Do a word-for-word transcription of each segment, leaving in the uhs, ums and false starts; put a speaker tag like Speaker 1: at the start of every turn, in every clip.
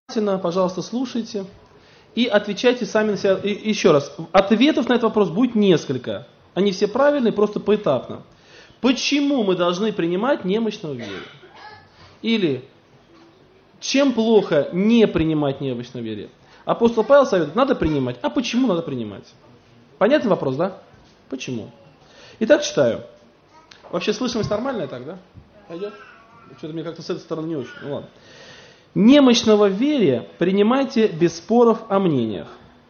Speaker 1: Пожалуйста, слушайте и отвечайте сами на себя. И еще раз, ответов на этот вопрос будет несколько. Они все правильные, просто поэтапно. Почему мы должны принимать немощного в вере? Или чем плохо не принимать немощного в вере? Апостол Павел советует, надо принимать. А почему надо принимать? Понятный вопрос, да? Почему? Итак, читаю. Вообще слышимость нормальная так, да? Пойдет? Что-то мне как-то с этой стороны не очень. Ну ладно. Немощного в вере принимайте без споров о мнениях.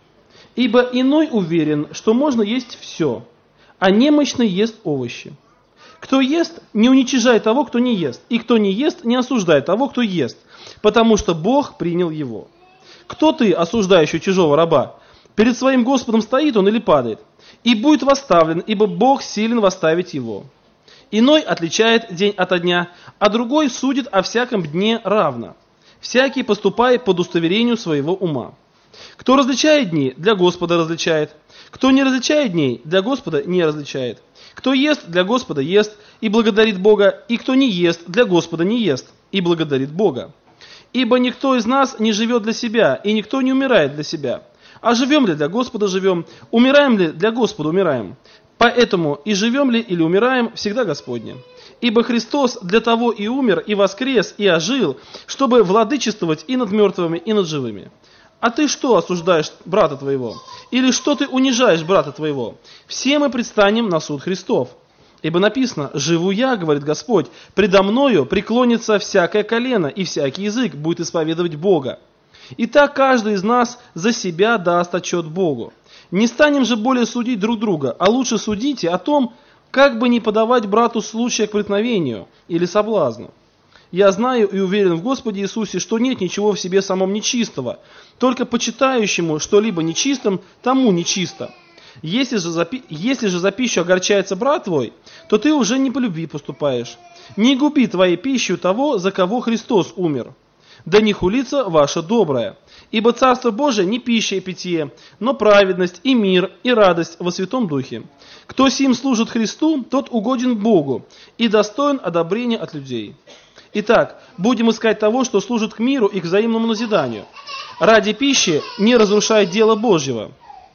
Speaker 1: Ибо иной уверен, что можно есть все, а немощный ест овощи. Кто ест, не уничижает того, кто не ест, и кто не ест, не осуждает того, кто ест, потому что Бог принял его. Кто ты, осуждающий чужого раба? Перед своим Господом стоит он или падает? И будет восставлен, ибо Бог силен восставить его. Иной отличает день ото дня, а другой судит о всяком дне равно. Всякий поступает по удостоверению своего ума. Кто различает дни, для Господа различает. Кто не различает дней, для Господа не различает. Кто ест, для Господа ест и благодарит Бога, и кто не ест, для Господа не ест и благодарит Бога. Ибо никто из нас не живет для себя, и никто не умирает для себя. А живем ли для Господа живем, умираем ли для Господа умираем. Поэтому и живем ли или умираем, всегда Господне. Ибо Христос для того и умер, и воскрес, и ожил, чтобы владычествовать и над мертвыми, и над живыми. А ты что осуждаешь брата твоего? Или что ты унижаешь брата твоего? Все мы предстанем на суд Христов. Ибо написано, живу я, говорит Господь, предо мною преклонится всякое колено, и всякий язык будет исповедовать Бога. Итак, каждый из нас за себя даст отчет Богу. Не станем же более судить друг друга, а лучше судите о том, как бы не подавать брату случая к преткновению или соблазну. Я знаю и уверен в Господе Иисусе, что нет ничего в себе самом нечистого, только почитающему что-либо нечистым, тому нечисто. Если же, за, если же за пищу огорчается брат твой, то ты уже не по любви поступаешь. Не губи твоей пищей того, за кого Христос умер. Да не хулится ваше доброе. Ибо Царство Божие не пища и питье, но праведность и мир и радость во Святом Духе. Кто сим служит Христу, тот угоден Богу и достоин одобрения от людей. Итак, будем искать того, что служит к миру и к взаимному назиданию. Ради пищи не разрушай дело Божьего.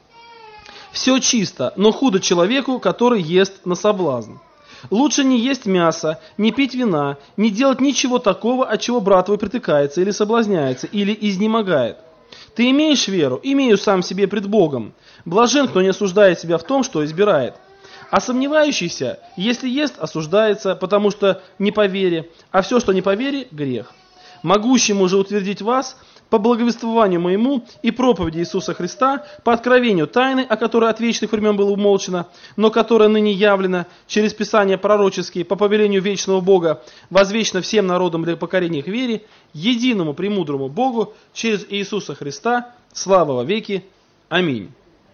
Speaker 1: Все чисто, но худо человеку, который ест на соблазн. Лучше не есть мясо, не пить вина, не делать ничего такого, от чего брат твой притыкается или соблазняется, или изнемогает. Ты имеешь веру, имею сам себе пред Богом. Блажен, кто не осуждает себя в том, что избирает. А сомневающийся, если ест, осуждается, потому что не по вере, а все, что не по вере, грех. Могущему же утвердить вас по благовествованию моему и проповеди Иисуса Христа, по откровению тайны, о которой от вечных времен было умолчено, но которая ныне явлена через Писания пророческие по повелению вечного Бога, возвечно всем народам для покорения их вере, единому премудрому Богу через Иисуса Христа, слава во веки. Аминь.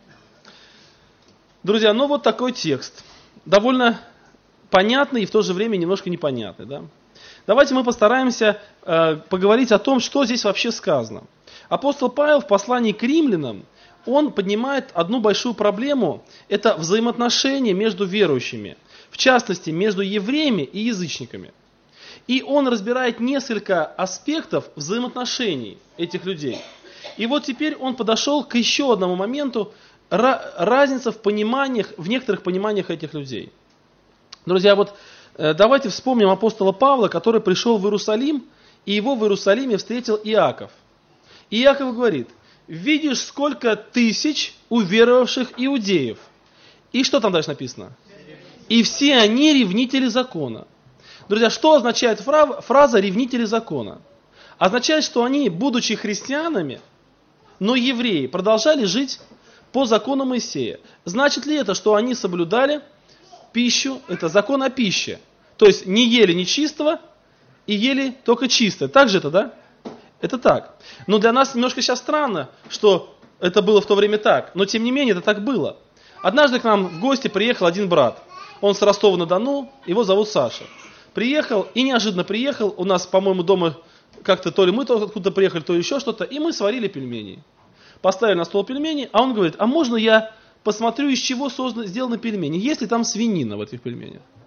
Speaker 1: Друзья, ну вот такой текст. Довольно понятный и в то же время немножко непонятный, да? Давайте мы постараемся э, поговорить о том, что здесь вообще сказано. Апостол Павел в послании к римлянам, он поднимает одну большую проблему, это взаимоотношения между верующими, в частности, между евреями и язычниками. И он разбирает несколько аспектов взаимоотношений этих людей. И вот теперь он подошел к еще одному моменту, разница в пониманиях, в некоторых пониманиях этих людей. Друзья, вот давайте вспомним апостола Павла, который пришел в Иерусалим, и его в Иерусалиме встретил Иаков. И Иаков говорит, видишь, сколько тысяч уверовавших иудеев. И что там дальше написано? И все они ревнители закона. Друзья, что означает фраза «ревнители закона»? Означает, что они, будучи христианами, но евреи, продолжали жить по закону Моисея. Значит ли это, что они соблюдали пищу, это закон о пище? То есть не ели нечистого и ели только чистое. Так же это, да? Это так. Но для нас немножко сейчас странно, что это было в то время так. Но тем не менее это так было. Однажды к нам в гости приехал один брат. Он с Ростова-на-Дону, его зовут Саша. Приехал и неожиданно приехал. У нас, по-моему, дома как-то то ли мы откуда-то приехали, то ли еще что-то. И мы сварили пельмени. Поставили на стол пельмени, а он говорит, а можно я посмотрю, из чего созданы, сделаны пельмени? Есть ли там свинина в этих пельменях?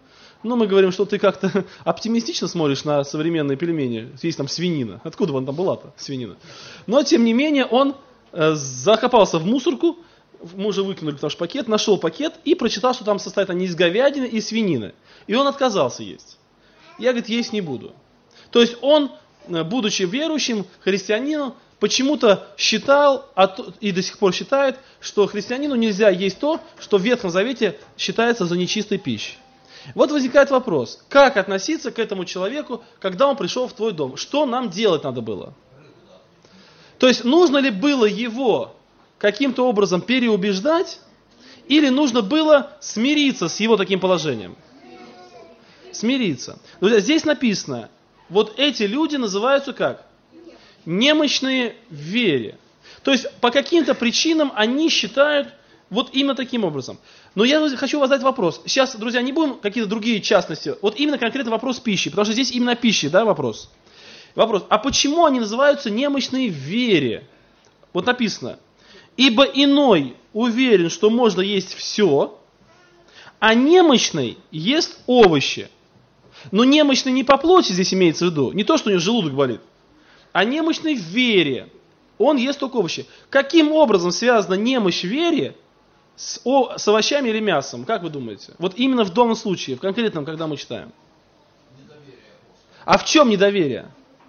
Speaker 1: Ну, мы говорим, что ты как-то оптимистично смотришь на современные пельмени. Есть там свинина. Откуда бы она там была-то, свинина? Но, тем не менее, он э, закопался в мусорку, мы уже выкинули наш пакет, нашел пакет и прочитал, что там состоит они из говядины и свинины. И он отказался есть. Я, говорит, есть не буду. То есть он, будучи верующим христианином, почему-то считал и до сих пор считает, что христианину нельзя есть то, что в Ветхом Завете считается за нечистой пищей. Вот возникает вопрос, как относиться к этому человеку, когда он пришел в твой дом? Что нам делать надо было? То есть нужно ли было его каким-то образом переубеждать, или нужно было смириться с его таким положением? Смириться. Друзья, здесь написано, вот эти люди называются как? Немощные в вере. То есть по каким-то причинам они считают вот именно таким образом. Но я хочу вас задать вопрос. Сейчас, друзья, не будем какие-то другие частности. Вот именно конкретно вопрос пищи. Потому что здесь именно пищи, да, вопрос. Вопрос. А почему они называются немощные в вере? Вот написано. Ибо иной уверен, что можно есть все, а немощный ест овощи. Но немощный не по плоти здесь имеется в виду. Не то, что у него желудок болит. А немощный в вере. Он ест только овощи. Каким образом связана немощь в вере с, о, с овощами или мясом? Как вы думаете? Вот именно в данном случае, в конкретном, когда мы читаем.
Speaker 2: Недоверие.
Speaker 1: А в чем недоверие?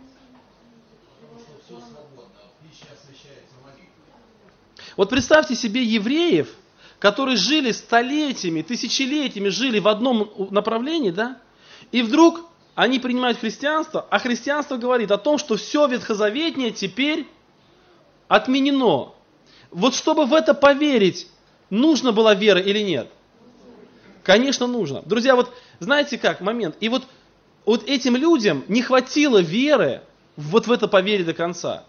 Speaker 2: Потому что все свободно, пища освящается молитвой.
Speaker 1: Вот представьте себе евреев, которые жили столетиями, тысячелетиями, жили в одном направлении, да? И вдруг они принимают христианство, а христианство говорит о том, что все ветхозаветнее теперь отменено. Вот чтобы в это поверить, нужна была вера или нет? Конечно, нужно. Друзья, вот знаете как, момент. И вот, вот этим людям не хватило веры вот в это поверить до конца.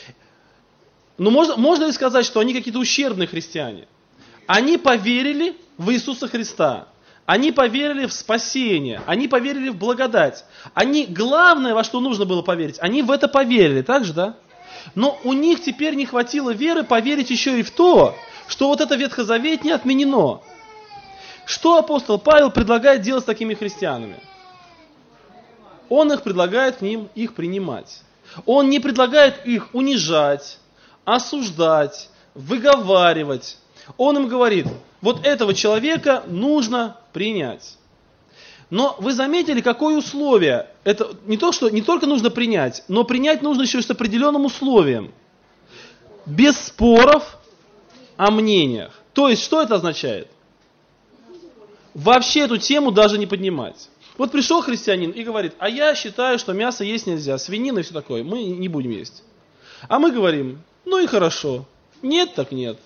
Speaker 1: Но можно, можно ли сказать, что они какие-то ущербные христиане? Они поверили в Иисуса Христа. Они поверили в спасение. Они поверили в благодать. Они, главное, во что нужно было поверить, они в это поверили, так же, да? Но у них теперь не хватило веры поверить еще и в то, что вот это ветхозаветнее отменено. Что апостол Павел предлагает делать с такими христианами? Он их предлагает к ним их принимать. Он не предлагает их унижать, осуждать, выговаривать. Он им говорит, вот этого человека нужно принять. Но вы заметили, какое условие? Это не то, что не только нужно принять, но принять нужно еще с определенным условием. Без споров о мнениях. То есть, что это означает? Вообще эту тему даже не поднимать. Вот пришел христианин и говорит, а я считаю, что мясо есть нельзя, свинина и все такое, мы не будем есть. А мы говорим, ну и хорошо, нет так нет.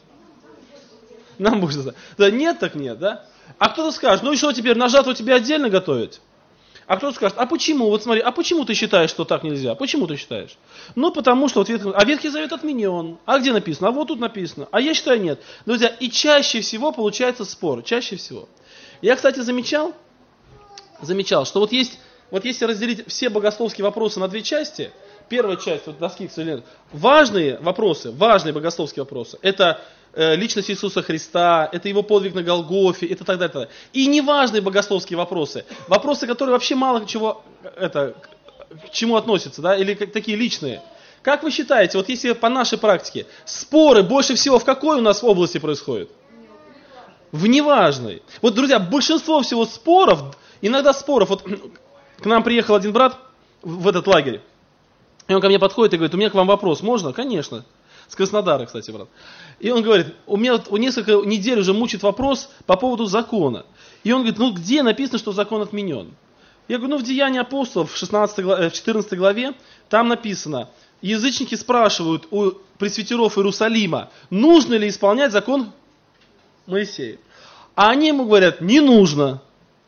Speaker 1: Нам будет сказать, да нет так нет, да? А кто-то скажет, ну и что теперь, на жатву тебе отдельно готовить? А кто-то скажет, а почему, вот смотри, а почему ты считаешь, что так нельзя? Почему ты считаешь? Ну потому что, вот Ветхий, а Ветхий Завет отменен. А где написано? А вот тут написано. А я считаю нет. Друзья, и чаще всего получается спор, чаще всего. Я, кстати, замечал, замечал, что вот есть, вот если разделить все богословские вопросы на две части, первая часть, вот доски, к сожалению, важные вопросы, важные богословские вопросы, это э, личность Иисуса Христа, это его подвиг на Голгофе, это так далее, так далее. И неважные богословские вопросы, вопросы, которые вообще мало чего, это, к чему относятся, да, или как, такие личные. Как вы считаете, вот если по нашей практике, споры больше всего в какой у нас области происходят? В неважной. Вот, друзья, большинство всего споров, иногда споров, вот к нам приехал один брат в этот лагерь, и он ко мне подходит и говорит, у меня к вам вопрос, можно? Конечно. С Краснодара, кстати, брат. И он говорит, у меня вот несколько недель уже мучит вопрос по поводу закона. И он говорит, ну где написано, что закон отменен? Я говорю, ну в Деянии апостолов в, шестнадцатой, в четырнадцатой главе, там написано, язычники спрашивают у пресвитеров Иерусалима, нужно ли исполнять закон Моисея. А они ему говорят, не нужно.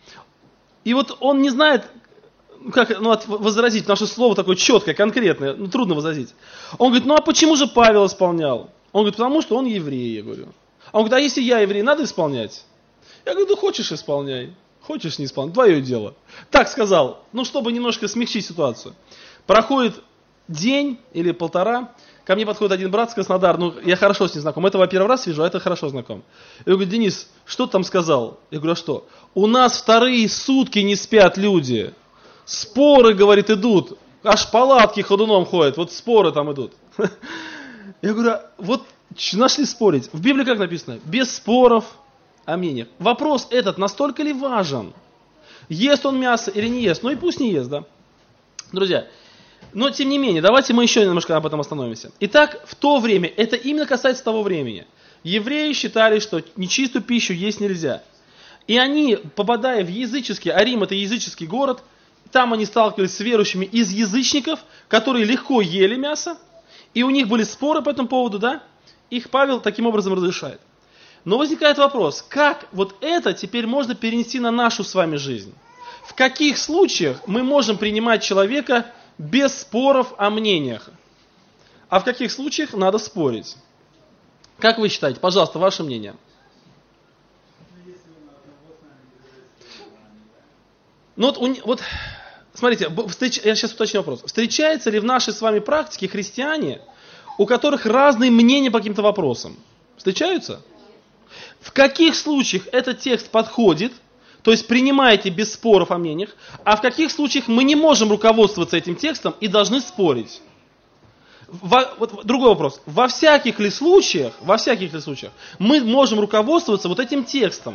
Speaker 1: И вот он не знает, как ну, возразить, наше слово такое четкое, конкретное, ну, трудно возразить. Он говорит, ну а почему же Павел исполнял? Он говорит, потому что он еврей, я говорю. А он говорит, а если я еврей, надо исполнять? Я говорю, ну хочешь исполняй, хочешь не исполняй, твое дело. Так сказал, ну чтобы немножко смягчить ситуацию. Проходит день или полтора ко мне подходит один брат с Краснодара, ну, я хорошо с ним знаком, этого первый раз вижу, а это хорошо знаком. Я говорю: Денис, что ты там сказал? Я говорю: а что? У нас вторые сутки не спят люди. Споры, говорит, идут. Аж палатки ходуном ходят, вот споры там идут. Я говорю: вот нашли спорить. В Библии как написано? Без споров о мнениях. Вопрос этот настолько ли важен? Ест он мясо или не ест? Ну и пусть не ест, да. Друзья, но тем не менее, давайте мы еще немножко об этом остановимся. Итак, в то время, это именно касается того времени. Евреи считали, что нечистую пищу есть нельзя. И они, попадая в языческий, а Рим это языческий город, там они сталкивались с верующими из язычников, которые легко ели мясо, и у них были споры по этому поводу, да? Их Павел таким образом разрешает. Но возникает вопрос, как вот это теперь можно перенести на нашу с вами жизнь? В каких случаях мы можем принимать человека без споров о мнениях? А в каких случаях надо спорить? Как вы считаете? Пожалуйста, ваше мнение. Ну вот, вот смотрите, я сейчас уточню вопрос. Встречаются ли в нашей с вами практике христиане, у которых разные мнения по каким-то вопросам? Встречаются? В каких случаях этот текст подходит, то есть принимаете без споров о мнениях, а в каких случаях мы не можем руководствоваться этим текстом и должны спорить? Во, вот, другой вопрос. Во всяких ли случаях, во всяких ли случаях мы можем руководствоваться вот этим текстом?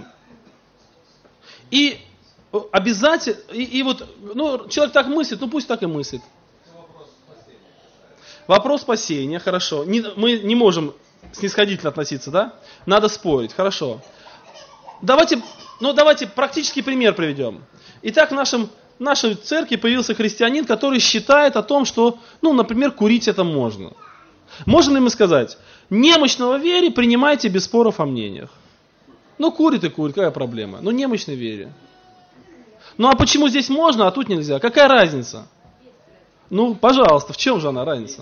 Speaker 1: И обязательно, и, и вот, ну, человек так мыслит, ну пусть так и мыслит.
Speaker 2: Вопрос спасения.
Speaker 1: Вопрос спасения, хорошо. Не, мы не можем снисходительно относиться, да? Надо спорить, хорошо. Давайте, ну давайте практический пример приведем. Итак, в, нашем, в нашей церкви появился христианин, который считает о том, что, ну, например, курить это можно. Можем ли мы сказать: немощного вере принимайте без споров о мнениях? Ну, курит и курит, какая проблема? Ну, немощной вере. Ну, а почему здесь можно, а тут нельзя? Какая разница? Ну, пожалуйста, в чем же она разница?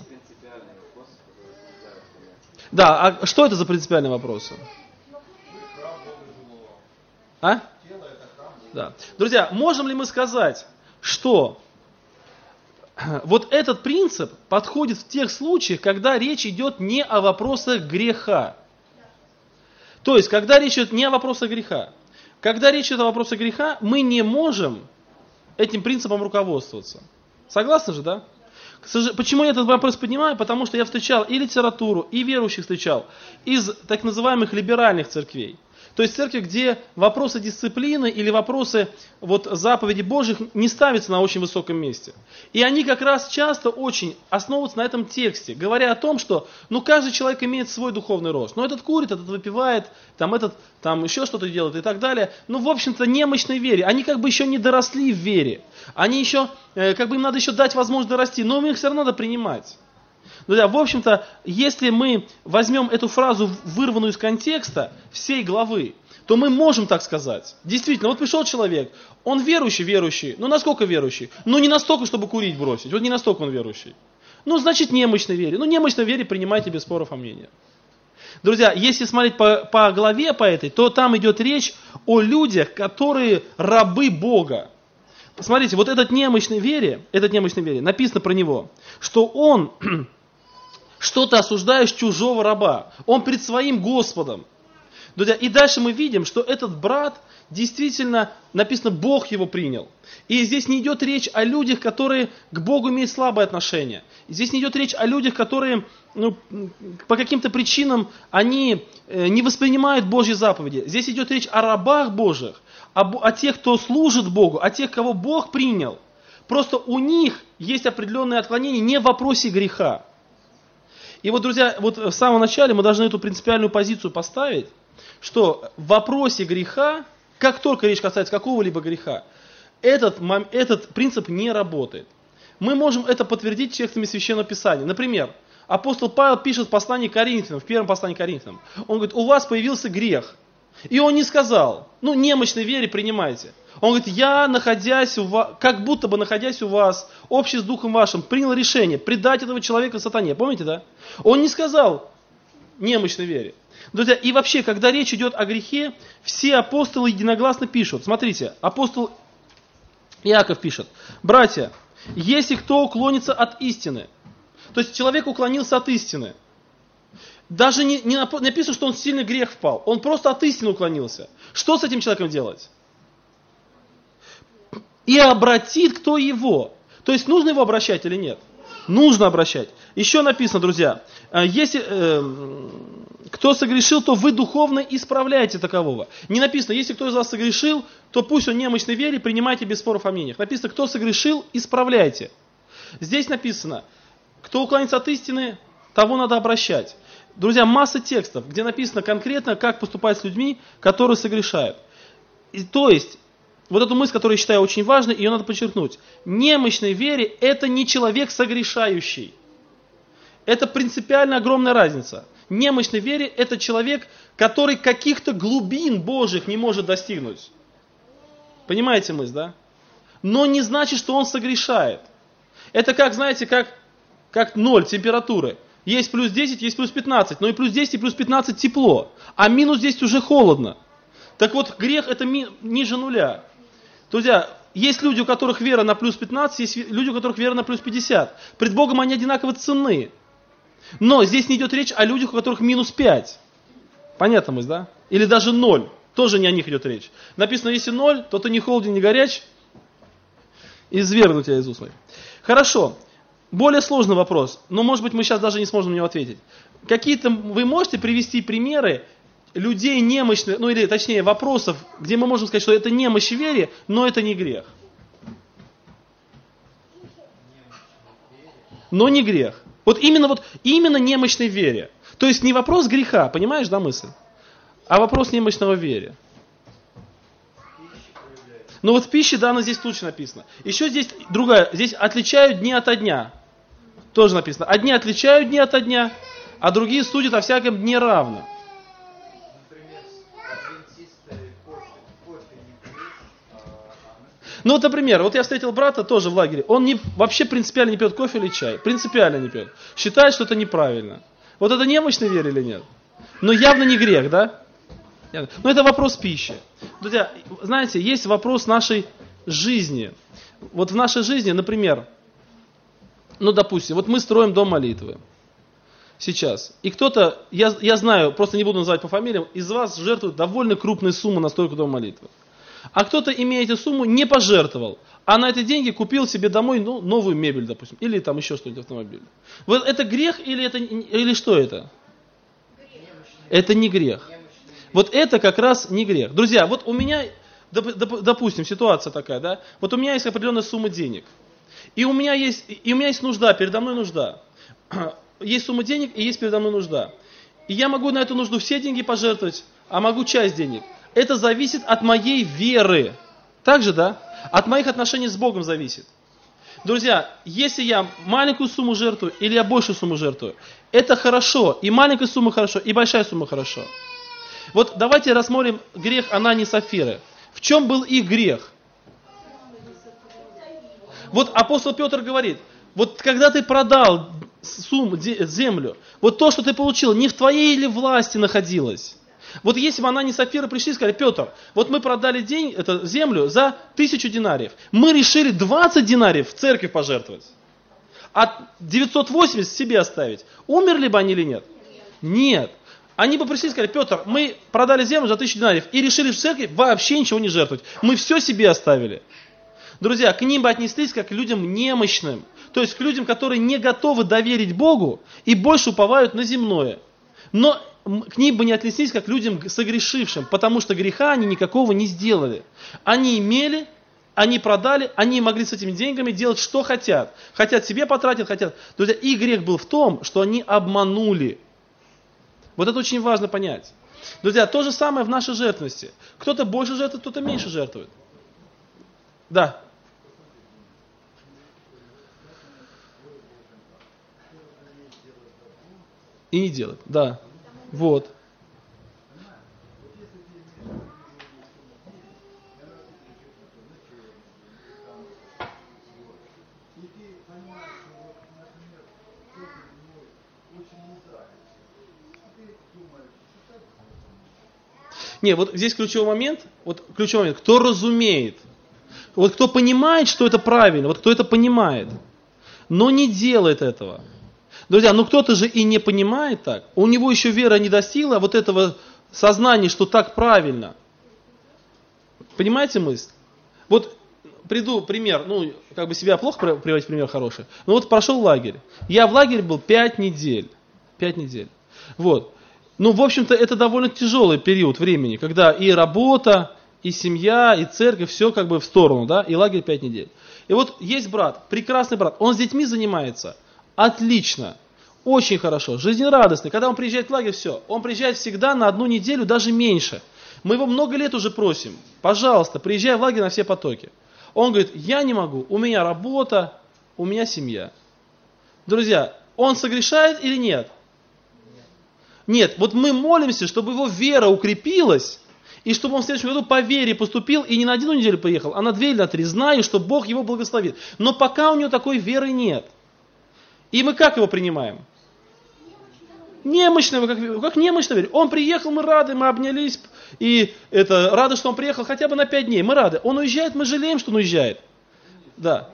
Speaker 1: Да, а что это за принципиальные вопросы? А? Да. Друзья, можем ли мы сказать, что вот этот принцип подходит в тех случаях, когда речь идет не о вопросах греха? То есть, когда речь идет не о вопросах греха. Когда речь идет о вопросах греха, мы не можем этим принципом руководствоваться. Согласны же, да? Почему я этот вопрос поднимаю? Потому что я встречал и литературу, и верующих встречал из так называемых либеральных церквей. То есть церкви, где вопросы дисциплины или вопросы вот, заповедей Божьих не ставятся на очень высоком месте. И они как раз часто очень основываются на этом тексте, говоря о том, что ну, каждый человек имеет свой духовный рост. Но этот курит, этот выпивает, там, этот там, еще что-то делает и так далее. Ну, в общем-то, немощной вере. Они как бы еще не доросли в вере. Они еще, э, как бы им надо еще дать возможность дорасти, но им их все равно надо принимать. Друзья, в общем-то, если мы возьмем эту фразу, вырванную из контекста всей главы, то мы можем так сказать. Действительно, вот пришел человек, он верующий, верующий, ну насколько верующий? Ну не настолько, чтобы курить бросить, вот не настолько он верующий. Ну значит немощной вере. Ну немощной вере принимайте без споров о мнениях. Друзья, если смотреть по, по главе по этой, то там идет речь о людях, которые рабы Бога. Посмотрите, вот этот немощный вере, этот немощный вере, написано про него, что он что ты осуждаешь чужого раба, он перед своим Господом. Друзья, и дальше мы видим, что этот брат действительно, написано, Бог его принял. И здесь не идет речь о людях, которые к Богу имеют слабое отношение. Здесь не идет речь о людях, которые ну, по каким-то причинам они не воспринимают Божьи заповеди. Здесь идет речь о рабах Божьих, о, о тех, кто служит Богу, о тех, кого Бог принял. Просто у них есть определенные отклонения не в вопросе греха. И вот, друзья, вот в самом начале мы должны эту принципиальную позицию поставить, что в вопросе греха, как только речь касается какого-либо греха, этот, этот принцип не работает. Мы можем это подтвердить текстами Священного Писания. Например, апостол Павел пишет в послании к Коринфянам, в первом послании к Коринфянам. Он говорит, у вас появился грех. И он не сказал, ну, немощной вере принимайте. Он говорит, я, находясь у вас, как будто бы находясь у вас, общий с духом вашим, принял решение предать этого человека сатане. Помните, да? Он не сказал немощной вере. Друзья, и вообще, когда речь идет о грехе, все апостолы единогласно пишут. Смотрите, апостол Иаков пишет, братья, если кто уклонится от истины, То есть человек уклонился от истины. Даже не, не написано, что он в сильный грех впал. Он просто от истины уклонился. Что с этим человеком делать? И обратит кто его. То есть нужно его обращать или нет? Нужно обращать. Еще написано, друзья, если э, кто согрешил, то вы духовно исправляете такового. Не написано, если кто из вас согрешил, то пусть он немощный в вере, принимайте без споров о мнениях. Написано, кто согрешил, исправляйте. Здесь написано, кто уклонится от истины, того надо обращать. Друзья, масса текстов, где написано конкретно, как поступать с людьми, которые согрешают. И, то есть, вот эту мысль, которую я считаю очень важной, ее надо подчеркнуть. Немощный в вере – это не человек согрешающий. Это принципиально огромная разница. Немощный в вере – это человек, который каких-то глубин Божьих не может достигнуть. Понимаете мысль, да? Но не значит, что он согрешает. Это как, знаете, как, как ноль температуры. Есть плюс десять, есть плюс пятнадцать, но и плюс десять, и плюс пятнадцать тепло, а минус десять уже холодно. Так вот, грех это ми, ниже нуля. Друзья, есть люди, у которых вера на плюс пятнадцать, есть люди, у которых вера на плюс пятьдесят. Пред Богом они одинаково ценны. Но здесь не идет речь о людях, у которых минус пять. Понятно мысль, да? Или даже ноль. Тоже не о них идет речь. Написано, если ноль, то ты ни холоден, ни горяч. Извергну тебя из уст моих. Хорошо. Более сложный вопрос, но может быть мы сейчас даже не сможем на него ответить. Какие-то вы можете привести примеры людей немощных, ну или точнее вопросов, где мы можем сказать, что это немощь в вере, но это не грех. Но не грех. Вот именно, вот именно немощной в вере. То есть не вопрос греха, понимаешь, да, мысль? А вопрос немощного в вере. Но вот в пище, да, здесь лучше написано. Еще здесь другая, здесь отличают дни ото дня. Тоже написано. Одни отличают дни ото дня, а другие судят о всяком дне равно. Ну вот, например, вот я встретил брата тоже в лагере. Он не, вообще принципиально не пьет кофе или чай. Принципиально не пьет. Считает, что это неправильно. Вот это немощный вере или нет? Но явно не грех, да? Но это вопрос пищи. Друзья, знаете, есть вопрос нашей жизни. Вот в нашей жизни, например, ну, допустим, вот мы строим дом молитвы. Сейчас. И кто-то, я, я знаю, просто не буду называть по фамилиям, из вас жертвует довольно крупные суммы на стройку дома молитвы. А кто-то, имея эту сумму, не пожертвовал, а на эти деньги купил себе домой ну, новую мебель, допустим, или там еще что-нибудь, автомобиль. Вот это грех или, это, или что это? Это не грех. Вот это как раз не грех. Друзья, вот у меня, допустим, ситуация такая, да, вот у меня есть определенная сумма денег, и у меня есть, и у меня есть нужда, передо мной нужда. Есть сумма денег и есть передо мной нужда. И я могу на эту нужду все деньги пожертвовать, а могу часть денег. Это зависит от моей веры. Так же, да? От моих отношений с Богом зависит. Друзья, если я маленькую сумму жертвую или я большую сумму жертвую, это хорошо. И маленькая сумма хорошо, и большая сумма хорошо. Вот давайте рассмотрим грех Анании и Сапфиры. В чем был их грех? Вот апостол Петр говорит, вот когда ты продал сумму, землю, вот то, что ты получил, не в твоей или власти находилось. Вот если бы Анания и Сапфира пришли и сказали, Петр, вот мы продали день, это, землю за тысячу динариев, мы решили двадцать динариев в церковь пожертвовать, а девятьсот восемьдесят себе оставить. Умерли бы они или нет? Нет. Они бы пришли и сказали, Петр, мы продали землю за тысячу динариев и решили в церкви вообще ничего не жертвовать. Мы все себе оставили. Друзья, к ним бы отнеслись как к людям немощным. То есть к людям, которые не готовы доверить Богу и больше уповают на земное. Но к ним бы не отнеслись как к людям согрешившим, потому что греха они никакого не сделали. Они имели, они продали, они могли с этими деньгами делать, что хотят. Хотят себе потратить, хотят. Друзья, их грех был в том, что они обманули. Вот это очень важно понять. Друзья, то же самое в нашей жертвенности. Кто-то больше жертвует, кто-то меньше жертвует. Да. И не делать. Да. Вот. Не, вот здесь ключевой момент, вот ключевой момент, кто разумеет, вот кто понимает, что это правильно, вот кто это понимает, но не делает этого. Друзья, ну кто-то же и не понимает так. У него еще вера не достигла вот этого сознания, что так правильно. Понимаете мысль? Вот приду пример, ну, как бы себя плохо приводить пример хороший. Ну вот прошел лагерь. Я в лагере был пять недель. Пять недель. Вот. Ну, в общем-то, это довольно тяжелый период времени, когда и работа, и семья, и церковь, все как бы в сторону, да, и лагерь пять недель. И вот есть брат, прекрасный брат, он с детьми занимается. Отлично, очень хорошо, жизнерадостный. Когда он приезжает в лагерь, все, он приезжает всегда на одну неделю, даже меньше. Мы его много лет уже просим, пожалуйста, приезжай в лагерь на все потоки. Он говорит, я не могу, у меня работа, у меня семья. Друзья, он согрешает или нет? Нет, вот мы молимся, чтобы его вера укрепилась, и чтобы он в следующем году по вере поступил, и не на одну неделю поехал, а на две или на три, знаю, что Бог его благословит. Но пока у него такой веры нет. И мы как его принимаем? Немощного, как, как немощного веры. Он приехал, мы рады, мы обнялись, и это, рады, что он приехал хотя бы на пять дней, мы рады. Он уезжает, мы жалеем, что он уезжает. Да.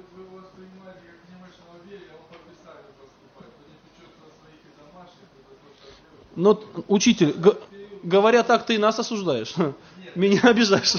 Speaker 1: Но, учитель, г- говоря так, ты и нас осуждаешь. Нет, меня обижаешь.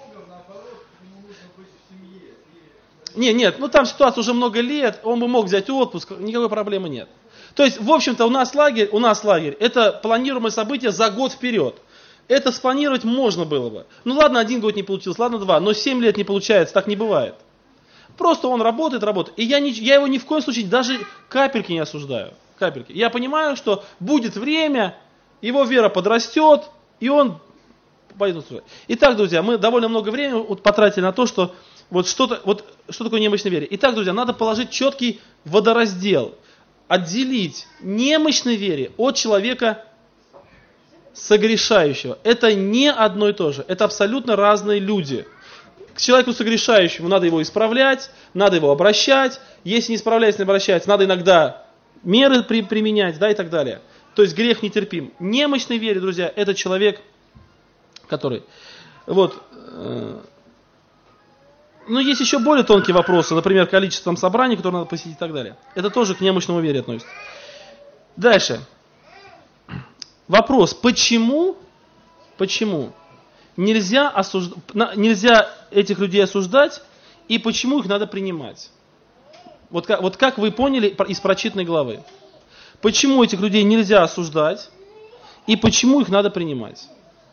Speaker 1: Нет, нет, ну там ситуация уже много лет, он бы мог взять отпуск, никакой проблемы нет. То есть, в общем-то, у нас лагерь, у нас лагерь, это планируемое событие за год вперед. Это спланировать можно было бы. Ну ладно, один год не получилось, ладно, два, но семь лет не получается, так не бывает. Просто он работает, работает. И я, не, я его ни в коем случае даже капельки не осуждаю. Капельки. Я понимаю, что будет время, его вера подрастет, и он пойдет сюда. Итак, друзья, мы довольно много времени потратили на то, что вот что-то, вот что такое немощная вера. Итак, друзья, надо положить четкий водораздел, отделить немощной вере от человека согрешающего. Это не одно и то же, это абсолютно разные люди. К человеку согрешающему надо его исправлять, надо его обращать. Если не исправляется, не обращается, надо иногда меры при, применять, да, и так далее. То есть грех нетерпим. Немощной вере, друзья, это человек, который... Вот... Э, ну, есть еще более тонкие вопросы, например, количеством собраний, которые надо посетить и так далее. Это тоже к немощному вере относится. Дальше. Вопрос, почему, почему нельзя, осужд... нельзя этих людей осуждать и почему их надо принимать? Вот как, вот как вы поняли из прочитанной главы. Почему этих людей нельзя осуждать и почему их надо принимать?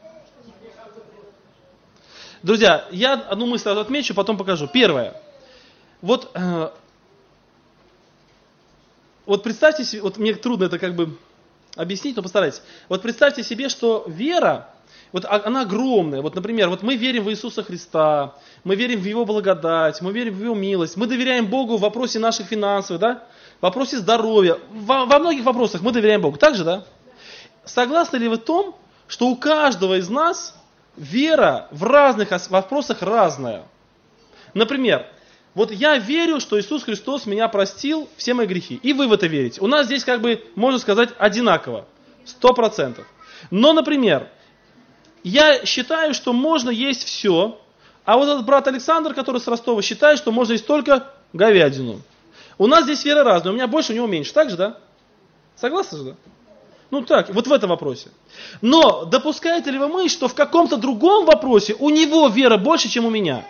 Speaker 1: Друзья, я одну мысль сразу отмечу, потом покажу. Первое. Вот, э, вот представьте себе, вот мне трудно это как бы объяснить, но постарайтесь. Вот представьте себе, что вера, вот она огромная. Вот, например, вот мы верим в Иисуса Христа, мы верим в Его благодать, мы верим в Его милость, мы доверяем Богу в вопросе наших финансов, да? В вопросе здоровья, во, во многих вопросах мы доверяем Богу. Так же, да? Согласны ли вы в том, что у каждого из нас вера в разных вопросах разная? Например, вот я верю, что Иисус Христос меня простил все мои грехи. И вы в это верите. У нас здесь, как бы, можно сказать, одинаково. Сто процентов. Но, например, я считаю, что можно есть все, а вот этот брат Александр, который с Ростова, считает, что можно есть только говядину. У нас здесь вера разная. У меня больше, у него меньше. Так же, да? Согласны же, да? Ну так, вот в этом вопросе. Но допускаете ли вы мысль, что в каком-то другом вопросе у него вера больше, чем у меня?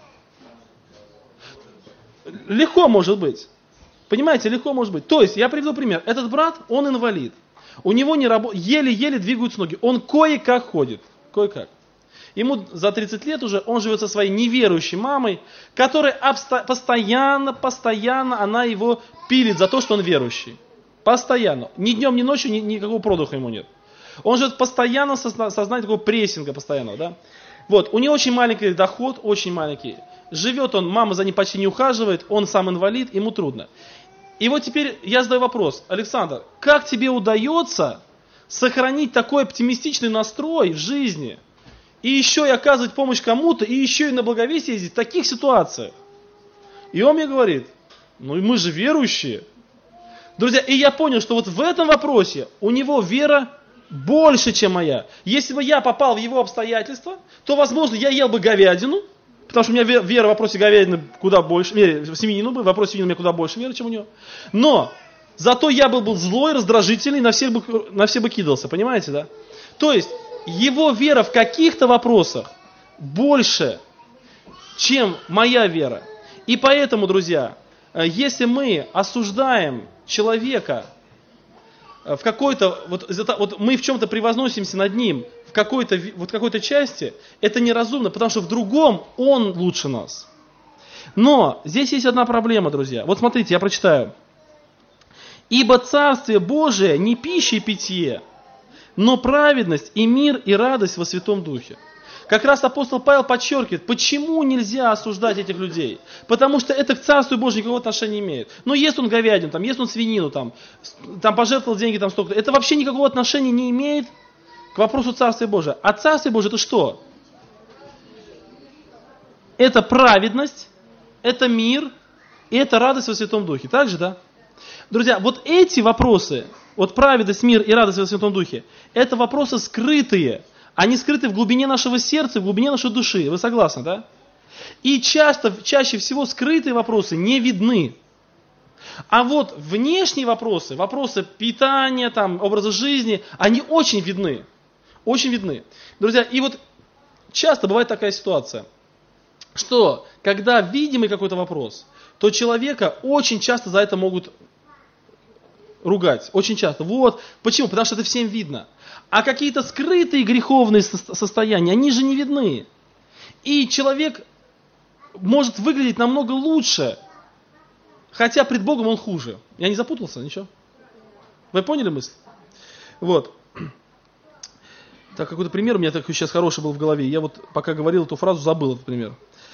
Speaker 1: Легко может быть. Понимаете, легко может быть. То есть, я приведу пример. Этот брат, он инвалид. У него не раб... еле-еле двигаются ноги. Он кое-как ходит. Кое-как. Ему за тридцать лет уже, он живет со своей неверующей мамой, которая обсто... постоянно, постоянно она его пилит за то, что он верующий. Постоянно. Ни днем, ни ночью ни, никакого продыха ему нет. Он живет постоянно в сознании такого прессинга постоянного. Да? Вот. У него очень маленький доход, очень маленький. Живет он, мама за ним почти не ухаживает, он сам инвалид, ему трудно. И вот теперь я задаю вопрос, Александр, как тебе удается сохранить такой оптимистичный настрой в жизни, и еще и оказывать помощь кому-то, и еще и на благовестие ездить в таких ситуациях? И он мне говорит, ну и мы же верующие. Друзья, и я понял, что вот в этом вопросе у него вера больше, чем моя. Если бы я попал в его обстоятельства, то, возможно, я ел бы говядину, потому что у меня вера в вопросе говядины куда больше, в свинину бы, в вопросе свинины у меня куда больше веры, чем у него. Но Зато я был, был злой, раздражительный, на всех, бы, на всех бы кидался, понимаете, да? То есть, его вера в каких-то вопросах больше, чем моя вера. И поэтому, друзья, если мы осуждаем человека в какой-то, вот, вот мы в чем-то превозносимся над ним, в какой-то, вот какой-то части, это неразумно, потому что в другом он лучше нас. Но здесь есть одна проблема, друзья. Вот смотрите, я прочитаю. «Ибо Царствие Божие не пища и питье, но праведность и мир и радость во Святом Духе». Как раз апостол Павел подчеркивает, почему нельзя осуждать этих людей. Потому что это к Царству Божьему никакого отношения не имеет. Ну, ест он говядину, там, ест он свинину, там, там пожертвовал деньги, там столько. Это вообще никакого отношения не имеет к вопросу Царствия Божия. А Царствие Божие это что? Это праведность, это мир и это радость во Святом Духе. Так же, да? Друзья, вот эти вопросы, вот праведность, мир и радость во Святом Духе, это вопросы скрытые. Они скрыты в глубине нашего сердца, в глубине нашей души. Вы согласны, да? И часто, чаще всего скрытые вопросы не видны. А вот внешние вопросы, вопросы питания, там, образа жизни, они очень видны. Очень видны. Друзья, и вот часто бывает такая ситуация, что когда видимый какой-то вопрос, то человека очень часто за это могут ругать. Очень часто. Вот. Почему? Потому что это всем видно. А какие-то скрытые греховные состояния, они же не видны. И человек может выглядеть намного лучше, хотя пред Богом он хуже. Я не запутался? Ничего? Вы поняли мысль? Вот. Так, какой-то пример у меня такой сейчас хороший был в голове. Я вот пока говорил эту фразу, забыл этот пример.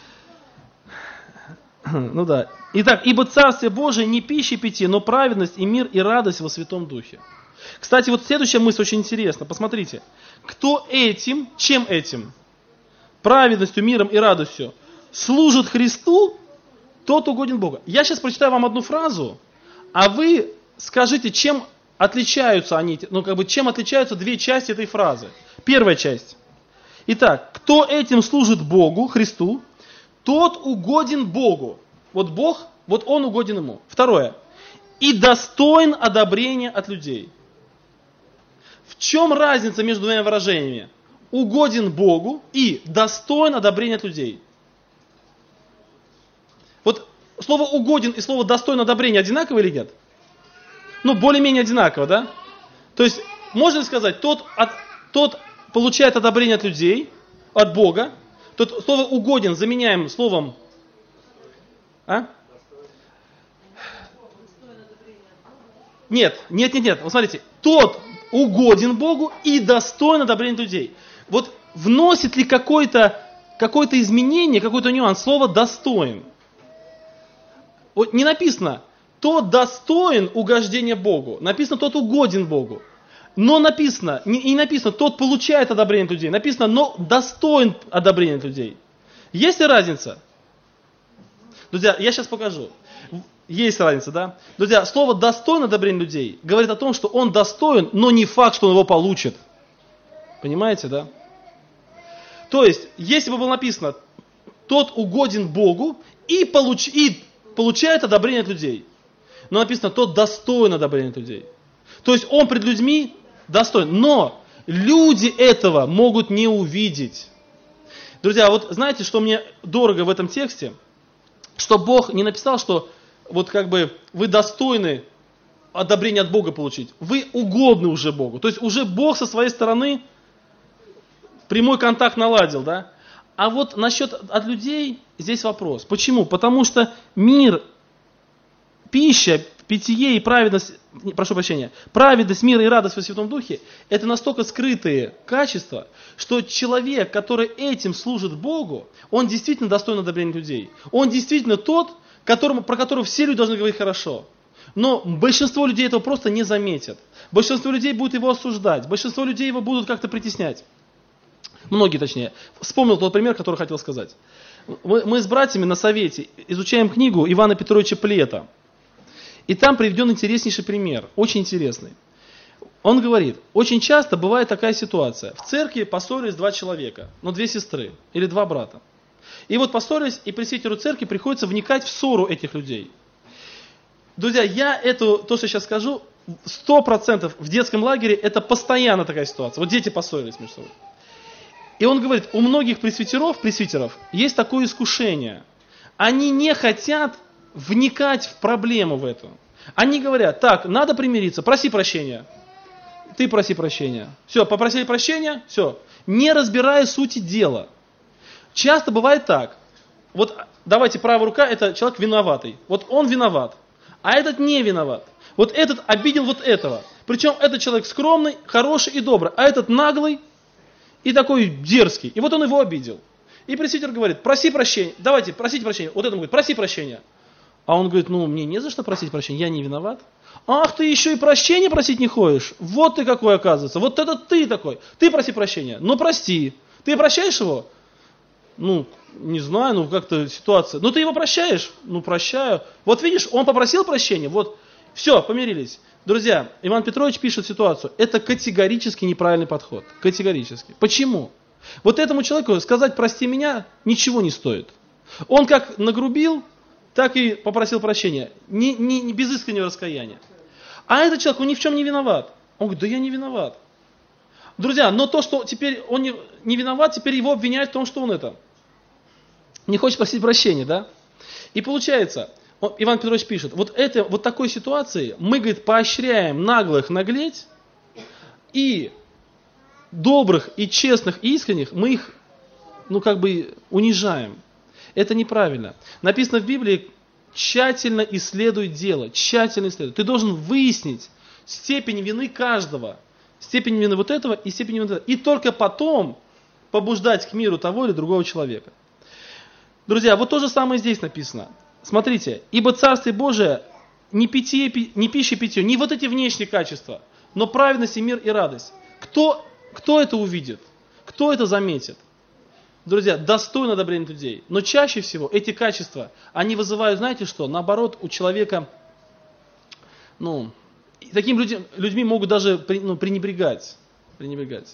Speaker 1: Ну да. Итак, ибо Царствие Божие не пища и питье, но праведность и мир и радость во Святом Духе. Кстати, вот следующая мысль очень интересна. Посмотрите. Кто этим, чем этим, праведностью, миром и радостью, служит Христу, тот угоден Богу. Я сейчас прочитаю вам одну фразу, а вы скажите, чем отличаются они, ну как бы, чем отличаются две части этой фразы. Первая часть. Итак, кто этим служит Богу, Христу, тот угоден Богу. Вот Бог, вот Он угоден Ему. Второе. И достоин одобрения от людей. В чем разница между двумя выражениями? Угоден Богу и достоин одобрения от людей. Вот слово угоден и слово достоин одобрения одинаково или нет? Ну, более-менее одинаково, да? То есть, можно ли сказать, тот, от, тот получает одобрение от людей, от Бога. Тот слово угоден заменяем словом... А? Нет, нет, нет, нет. Вот смотрите, тот угоден Богу и достоин одобрения людей. Вот вносит ли какое-то, какое-то изменение, какой-то нюанс слово достоин? Вот не написано, тот достоин угождения Богу. Написано, тот угоден Богу. Но написано, не, не написано, тот получает одобрение от людей. Написано, но достоин одобрения от людей. Есть ли разница? Друзья, я сейчас покажу. Есть разница, да? Друзья, слово «достоин одобрения людей» говорит о том, что он достоин, но не факт, что он его получит. Понимаете, да? То есть, если бы было написано «тот угоден Богу и, получ... и получает одобрение от людей», но написано «тот достоин одобрения от людей». То есть, он пред людьми достоин, но люди этого могут не увидеть. Друзья, вот знаете, что мне дорого в этом тексте? Что Бог не написал, что вот как бы вы достойны одобрения от Бога получить. Вы угодны уже Богу. То есть уже Бог со своей стороны прямой контакт наладил, да? А вот насчет от людей здесь вопрос. Почему? Потому что мир, пища, питье и праведность, прошу прощения, праведность, мир и радость во Святом Духе, это настолько скрытые качества, что человек, который этим служит Богу, он действительно достоин одобрения людей. Он действительно тот, которому, про которого все люди должны говорить хорошо. Но большинство людей этого просто не заметят. Большинство людей будут его осуждать. Большинство людей его будут как-то притеснять. Многие точнее. Вспомнил тот пример, который хотел сказать. Мы, мы с братьями на совете изучаем книгу Ивана Петровича Плета. И там приведен интереснейший пример. Очень интересный. Он говорит, очень часто бывает такая ситуация. В церкви поссорились два человека, ну две сестры или два брата. И вот поссорились, и пресвитеру церкви приходится вникать в ссору этих людей. Друзья, я эту, то, что я сейчас скажу, сто процентов в детском лагере это постоянно такая ситуация. Вот дети поссорились между собой. И он говорит, у многих пресвитеров, пресвитеров есть такое искушение. Они не хотят вникать в проблему в эту. Они говорят, так, надо примириться, проси прощения. Ты проси прощения. Все, попросили прощения, все. Не разбирая сути дела. Часто бывает так. Вот давайте, правая рука, это человек виноватый. Вот он виноват, а этот не виноват. Вот этот обидел вот этого. Причем этот человек скромный, хороший и добрый, а этот наглый и такой дерзкий. И вот он его обидел. И пресвитер говорит, проси прощения, давайте, просите прощения. Вот этот говорит, проси прощения. А он говорит, ну, мне не за что просить прощения, я не виноват. Ах, ты еще и прощения просить не ходишь? Вот ты какой, оказывается. Вот это ты такой. Ты проси прощения. Ну, прости. Ты прощаешь его? Ну, не знаю, ну, как-то ситуация. Ну, ты его прощаешь? Ну, прощаю. Вот видишь, он попросил прощения, вот, все, помирились. Друзья, Иван Петрович пишет ситуацию. Это категорически неправильный подход. Категорически. Почему? Вот этому человеку сказать «прости меня» ничего не стоит. Он как нагрубил, так и попросил прощения. Не, не, не без искреннего раскаяния. А этот человек, он ни в чем не виноват. Он говорит, да я не виноват. Друзья, но то, что теперь он не, не виноват, теперь его обвиняют в том, что он это не хочет просить прощения, да? И получается, он, Иван Петрович пишет, вот, это, вот такой ситуации мы, говорит, поощряем наглых наглеть, и добрых и честных и искренних мы их, ну, как бы унижаем. Это неправильно. Написано в Библии, тщательно исследуй дело, тщательно исследуй. Ты должен выяснить степень вины каждого, степень вины вот этого и степень вины вот этого. И только потом побуждать к миру того или другого человека. Друзья, вот то же самое здесь написано. Смотрите, ибо Царствие Божие не, питье, не пища питье, не вот эти внешние качества, но праведность и мир и радость. Кто, кто это увидит? Кто это заметит? Друзья, достойно одобрения людей. Но чаще всего эти качества, они вызывают, знаете что, наоборот, у человека, ну, такими людьми, людьми могут даже ну, пренебрегать. пренебрегать.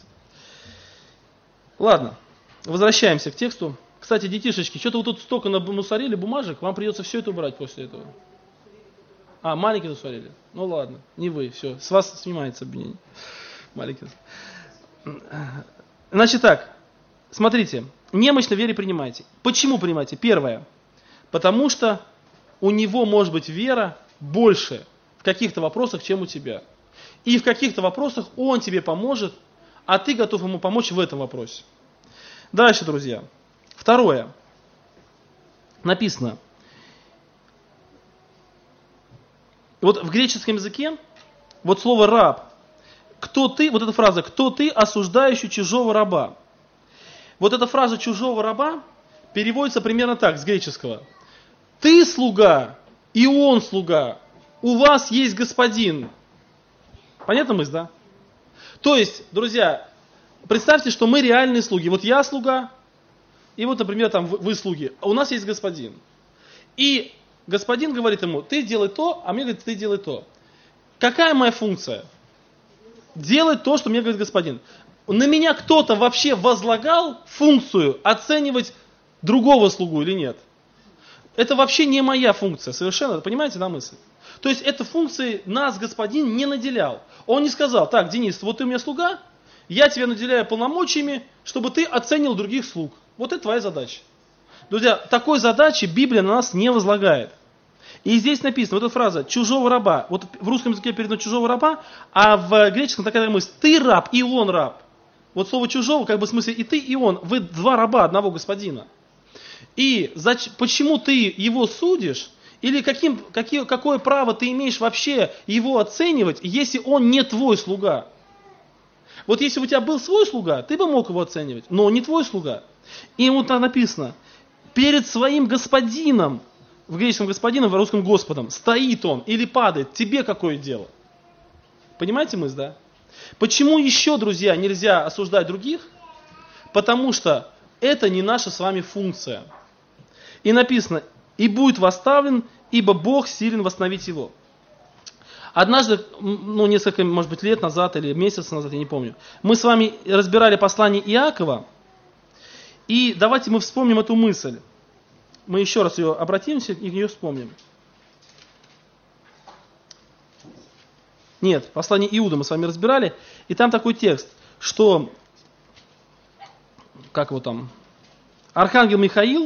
Speaker 1: Ладно, возвращаемся к тексту. Кстати, детишечки, что-то вы тут столько намусорили бумажек, вам придется все это убрать после этого. А, маленькие насварили? Ну ладно, не вы, все, с вас снимается обвинение. Маленький. Значит так, смотрите, немощно вере принимайте. Почему принимайте? Первое, потому что у него может быть вера больше в каких-то вопросах, чем у тебя. И в каких-то вопросах он тебе поможет, а ты готов ему помочь в этом вопросе. Дальше, друзья. Второе. Написано. Вот в греческом языке, вот слово раб, кто ты, вот эта фраза, кто ты, осуждающий чужого раба. Вот эта фраза чужого раба переводится примерно так, с греческого. Ты слуга, и он слуга, у вас есть господин. Понятна мысль, да? То есть, друзья, представьте, что мы реальные слуги. Вот я слуга, и вот, например, там вы слуги, а у нас есть господин. И господин говорит ему, ты делай то, а мне говорит, ты делай то. Какая моя функция? Делать то, что мне говорит господин. На меня кто-то вообще возлагал функцию оценивать другого слугу или нет? Это вообще не моя функция, совершенно, понимаете, да, мысль? То есть, этой функцией нас господин не наделял. Он не сказал, так, Денис, вот ты у меня слуга, я тебя наделяю полномочиями, чтобы ты оценил других слуг. Вот это твоя задача. Друзья, такой задачи Библия на нас не возлагает. И здесь написано, вот эта фраза «чужого раба», вот в русском языке передано «чужого раба», а в греческом такая мысль «ты раб, и он раб». Вот слово «чужого», как бы в смысле и ты, и он, вы два раба одного господина. И зач, почему ты его судишь, или каким, какие, какое право ты имеешь вообще его оценивать, если он не твой слуга? Вот если у тебя был свой слуга, ты бы мог его оценивать, но он не твой слуга. И вот там написано, перед своим господином, в греческом господином, в русском господом, стоит он или падает, тебе какое дело? Понимаете мысль, да? Почему еще, друзья, нельзя осуждать других? Потому что это не наша с вами функция. И написано, и будет восставлен, ибо Бог силен восстановить его. Однажды, ну, несколько, может быть, лет назад или месяц назад, я не помню, мы с вами разбирали послание Иакова, и давайте мы вспомним эту мысль. Мы еще раз ее обратимся и ее вспомним. Нет, послание Иуды мы с вами разбирали. И там такой текст, что, как его там, архангел Михаил,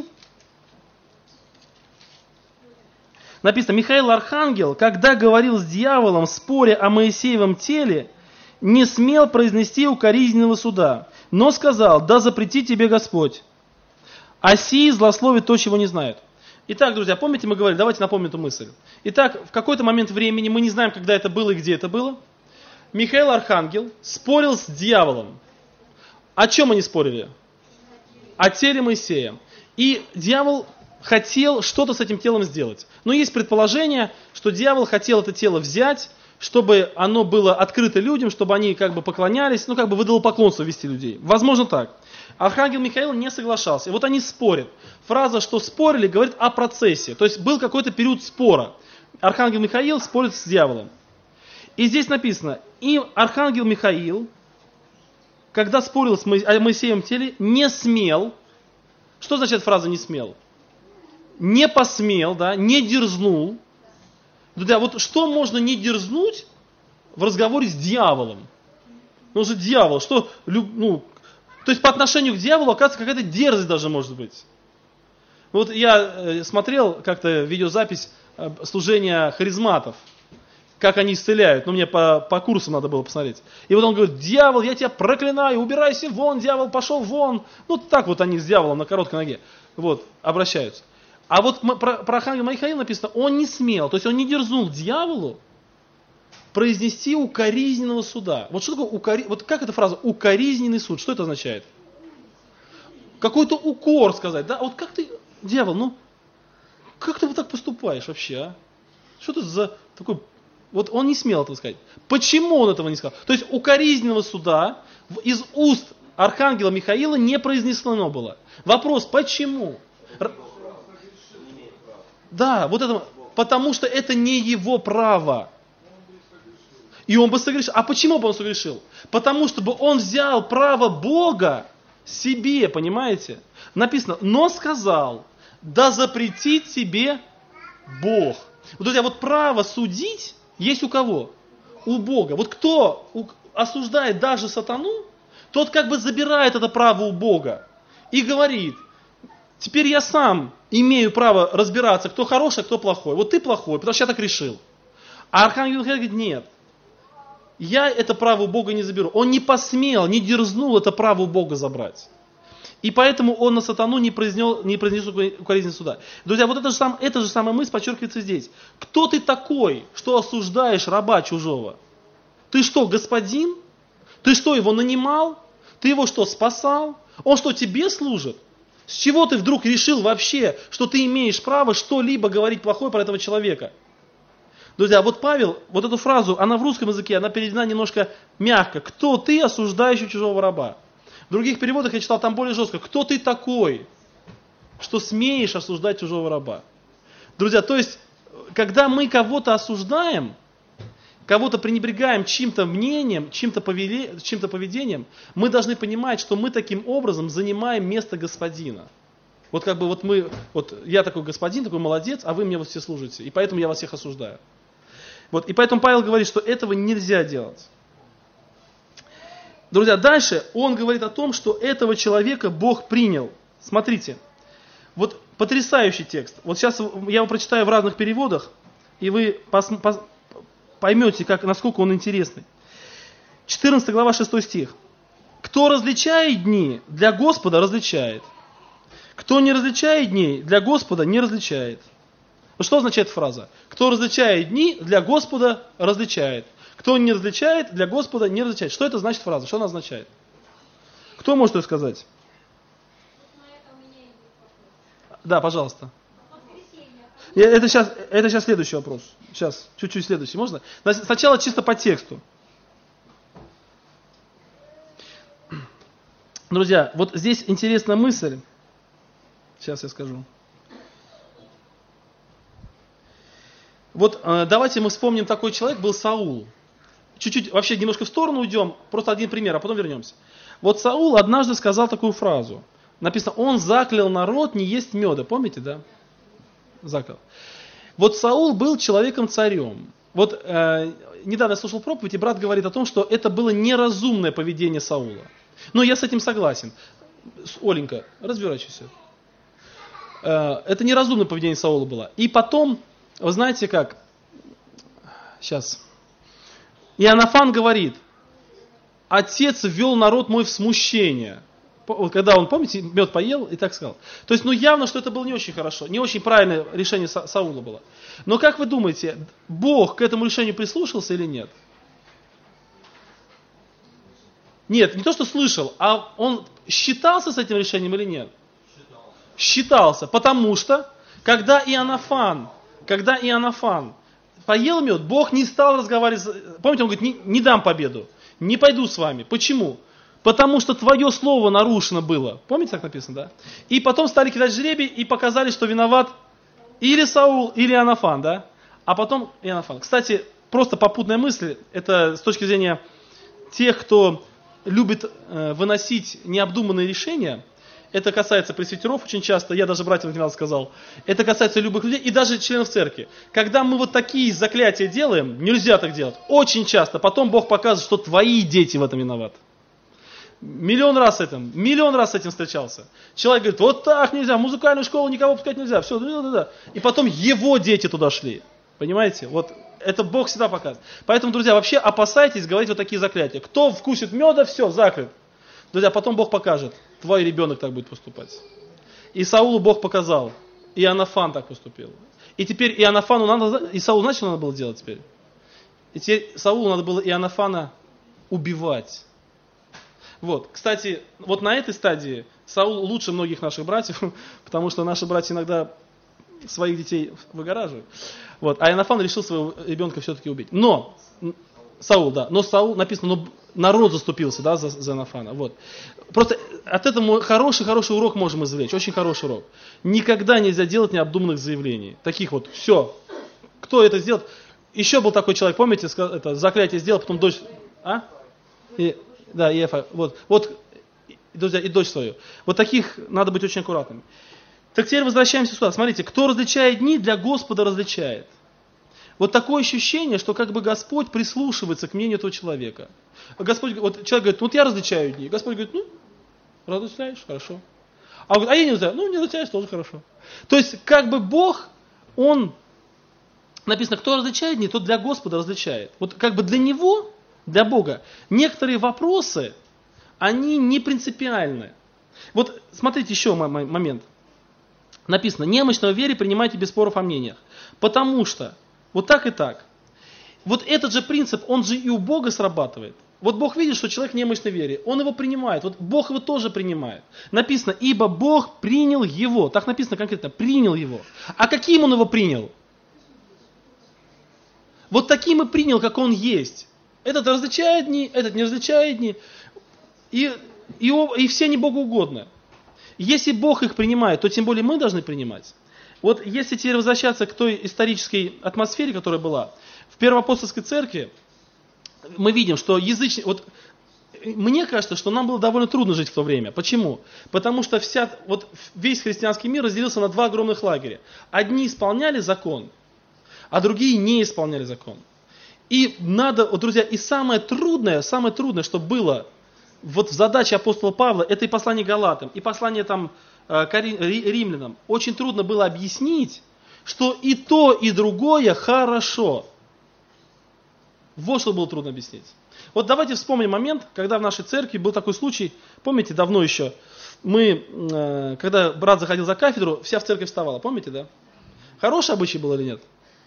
Speaker 1: написано, Михаил Архангел, когда говорил с дьяволом в споре о Моисеевом теле, не смел произнести укоризненного суда, но сказал, да запрети тебе Господь. А сии злословит то, чего не знает. Итак, друзья, помните, мы говорили, давайте напомним эту мысль. Итак, в какой-то момент времени, мы не знаем, когда это было и где это было, Михаил Архангел спорил с дьяволом. О чем они спорили? О теле Моисея. И дьявол хотел что-то с этим телом сделать. Но есть предположение, что дьявол хотел это тело взять, чтобы оно было открыто людям, чтобы они как бы поклонялись, ну как бы в идолопоклонство вести людей. Возможно так. Архангел Михаил не соглашался. И вот они спорят. Фраза, что спорили, говорит о процессе. То есть был какой-то период спора. Архангел Михаил спорит с дьяволом. И здесь написано, и Архангел Михаил, когда спорил с Мо- о Моисеевом теле, не смел. Что означает фраза «не смел»? Не посмел, да, не дерзнул. Друзья, вот что можно не дерзнуть в разговоре с дьяволом? Ну же дьявол, что, ну, то есть по отношению к дьяволу, оказывается, какая-то дерзость даже может быть. Вот я э, смотрел как-то видеозапись э, служения харизматов, как они исцеляют, ну мне по, по курсу надо было посмотреть. И вот он говорит, дьявол, я тебя проклинаю, убирайся вон, дьявол, пошел вон. Ну так вот они с дьяволом на короткой ноге, вот, обращаются. А вот про, про Архангела Михаила написано, он не смел, то есть он не дерзнул дьяволу произнести укоризненного суда. Вот что такое укори... Вот как эта фраза укоризненный суд, что это означает? Какой-то укор сказать, да? Вот как ты, дьявол, ну, как ты вот так поступаешь вообще, а? Что ты за такой... Вот он не смел этого сказать. Почему он этого не сказал? То есть укоризненного суда из уст Архангела Михаила не произнесено было. Вопрос, почему? Да, вот это, потому что это не его право. И он бы согрешил. А почему бы он согрешил? Потому что бы он взял право Бога себе, понимаете? Написано, но сказал, да запретит тебе Бог. Вот, друзья, вот право судить есть у кого? У Бога. Вот кто осуждает даже сатану, тот как бы забирает это право у Бога и говорит, теперь я сам имею право разбираться, кто хороший, а кто плохой. Вот ты плохой, потому что я так решил. А Архангел Михаил говорит, нет. Я это право у Бога не заберу. Он не посмел, не дерзнул это право у Бога забрать. И поэтому он на сатану не произнес, не произнес укоризненного суда. Друзья, вот это же, сам, это же самая мысль подчеркивается здесь. Кто ты такой, что осуждаешь раба чужого? Ты что, господин? Ты что, его нанимал? Ты его что, спасал? Он что, тебе служит? С чего ты вдруг решил вообще, что ты имеешь право что-либо говорить плохое про этого человека? Друзья, вот Павел, вот эту фразу, она в русском языке, она переведена немножко мягко. Кто ты, осуждающий чужого раба? В других переводах я читал там более жестко. Кто ты такой, что смеешь осуждать чужого раба? Друзья, то есть, когда мы кого-то осуждаем, кого-то пренебрегаем чьим-то мнением, чьим-то повели, чьим-то поведением, мы должны понимать, что мы таким образом занимаем место господина. Вот как бы вот мы, вот я такой господин, такой молодец, а вы мне вот все служите, и поэтому я вас всех осуждаю. Вот, и поэтому Павел говорит, что этого нельзя делать. Друзья, дальше он говорит о том, что этого человека Бог принял. Смотрите, вот потрясающий текст. Вот сейчас я его прочитаю в разных переводах, и вы пос, пос, поймете, как, насколько он интересный. четырнадцатая глава, шестой стих. Кто различает дни, для Господа различает. Кто не различает дней, для Господа не различает. Что означает фраза? Кто различает дни, для Господа различает. Кто не различает, для Господа не различает. Что это значит фраза? Что она означает? Кто может ее сказать? Да, пожалуйста. Это сейчас, это сейчас следующий вопрос. Сейчас, чуть-чуть следующий. Можно? Сначала чисто по тексту. Друзья, вот здесь интересная мысль. Сейчас я скажу. Вот э, давайте мы вспомним, такой человек был Саул. Чуть-чуть вообще немножко в сторону уйдем, просто один пример, а потом вернемся. Вот Саул однажды сказал такую фразу. Написано, он заклял народ не есть меда. Помните, да? Заклял. Вот Саул был человеком-царем. Вот э, недавно я слушал проповедь, и брат говорит о том, что это было неразумное поведение Саула. Но я с этим согласен. Оленька, разворачивайся. Э, это неразумное поведение Саула было. И потом, вы знаете как, сейчас, Иоаннафан говорит, отец ввел народ мой в смущение. Когда он, помните, мед поел и так сказал. То есть, ну явно, что это было не очень хорошо, не очень правильное решение Са- Саула было. Но как вы думаете, Бог к этому решению прислушался или нет? Нет, не то, что слышал, а он считался с этим решением или нет? Считался. Считался, потому что, когда Иоаннафан, когда Иоаннафан поел мед, Бог не стал разговаривать. Помните, он говорит, не, не дам победу, не пойду с вами. Почему? Потому что твое слово нарушено было. Помните, так написано, да? И потом стали кидать жребий и показали, что виноват или Саул, или Иоаннафан, да? А потом Иоаннафан. Кстати, просто попутная мысль, это с точки зрения тех, кто любит э, выносить необдуманные решения. Это касается пресвитеров очень часто, я даже братьям недавно сказал. Это касается любых людей и даже членов церкви. Когда мы вот такие заклятия делаем, нельзя так делать. Очень часто потом Бог показывает, что твои дети в этом виноваты. Миллион раз этим, миллион раз с этим встречался. Человек говорит, вот так нельзя, в музыкальную школу никого пускать нельзя, все, да, да, да. И потом его дети туда шли. Понимаете? Вот это Бог всегда показывает. Поэтому, друзья, вообще опасайтесь говорить вот такие заклятия. Кто вкусит меда, все, закрыт. Друзья, потом Бог покажет, твой ребенок так будет поступать. И Саулу Бог показал, и Иоаннафан так поступил. И теперь Иоаннафану надо, и Саулу, знаете, что надо было делать теперь? И теперь Саулу надо было Иоаннафана убивать. Вот, кстати, вот на этой стадии Саул лучше многих наших братьев, потому что наши братья иногда своих детей выгораживают. Вот, а Иоаннафан решил своего ребенка все-таки убить. Но, Саул, да, но Саул, написано, но народ заступился, да, за, за Иоаннафана. Вот. Просто от этого хороший-хороший урок можем извлечь, очень хороший урок. Никогда нельзя делать необдуманных заявлений. Таких вот, все, кто это сделает? Еще был такой человек, помните, это заклятие сделал, потом дочь, а? И, Да, и Ефа, вот, вот, друзья, и дочь свою. Вот таких надо быть очень аккуратными. Так теперь возвращаемся сюда. Смотрите, кто различает дни, для Господа различает. Вот такое ощущение, что как бы Господь прислушивается к мнению этого человека. Господь, вот человек говорит, вот я различаю дни. Господь говорит, ну, различаешь, хорошо. А он говорит, а я не различаю, ну, не различаешь, тоже хорошо. То есть, как бы Бог, Он, написано, кто различает дни, тот для Господа различает. Вот как бы для Него, для Бога, некоторые вопросы, они не принципиальны. Вот смотрите еще момент. Написано, немощного в вере принимайте без споров о мнениях. Потому что вот так и так. Вот этот же принцип, он же и у Бога срабатывает. Вот Бог видит, что человек немощный в вере, он его принимает. Вот Бог его тоже принимает. Написано, ибо Бог принял его. Так написано конкретно, принял его. А каким он его принял? Вот таким и принял, как он есть. Этот различает дни, этот не различает дни. И, и, и все они Богу угодны. Если Бог их принимает, то тем более мы должны принимать. Вот если теперь возвращаться к той исторической атмосфере, которая была, в Первоапостольской церкви мы видим, что язычники... Вот, мне кажется, что нам было довольно трудно жить в то время. Почему? Потому что вся, вот, весь христианский мир разделился на два огромных лагеря. Одни исполняли закон, а другие не исполняли закон. И надо, вот, друзья, и самое трудное, самое трудное, что было вот в задаче апостола Павла, это и послание Галатам, и послание там, римлянам. Очень трудно было объяснить, что и то, и другое хорошо. Вот что было трудно объяснить. Вот давайте вспомним момент, когда в нашей церкви был такой случай, помните, давно еще, мы, когда брат заходил за кафедру, вся в церковь вставала, помните, да? Хороший обычай был или нет?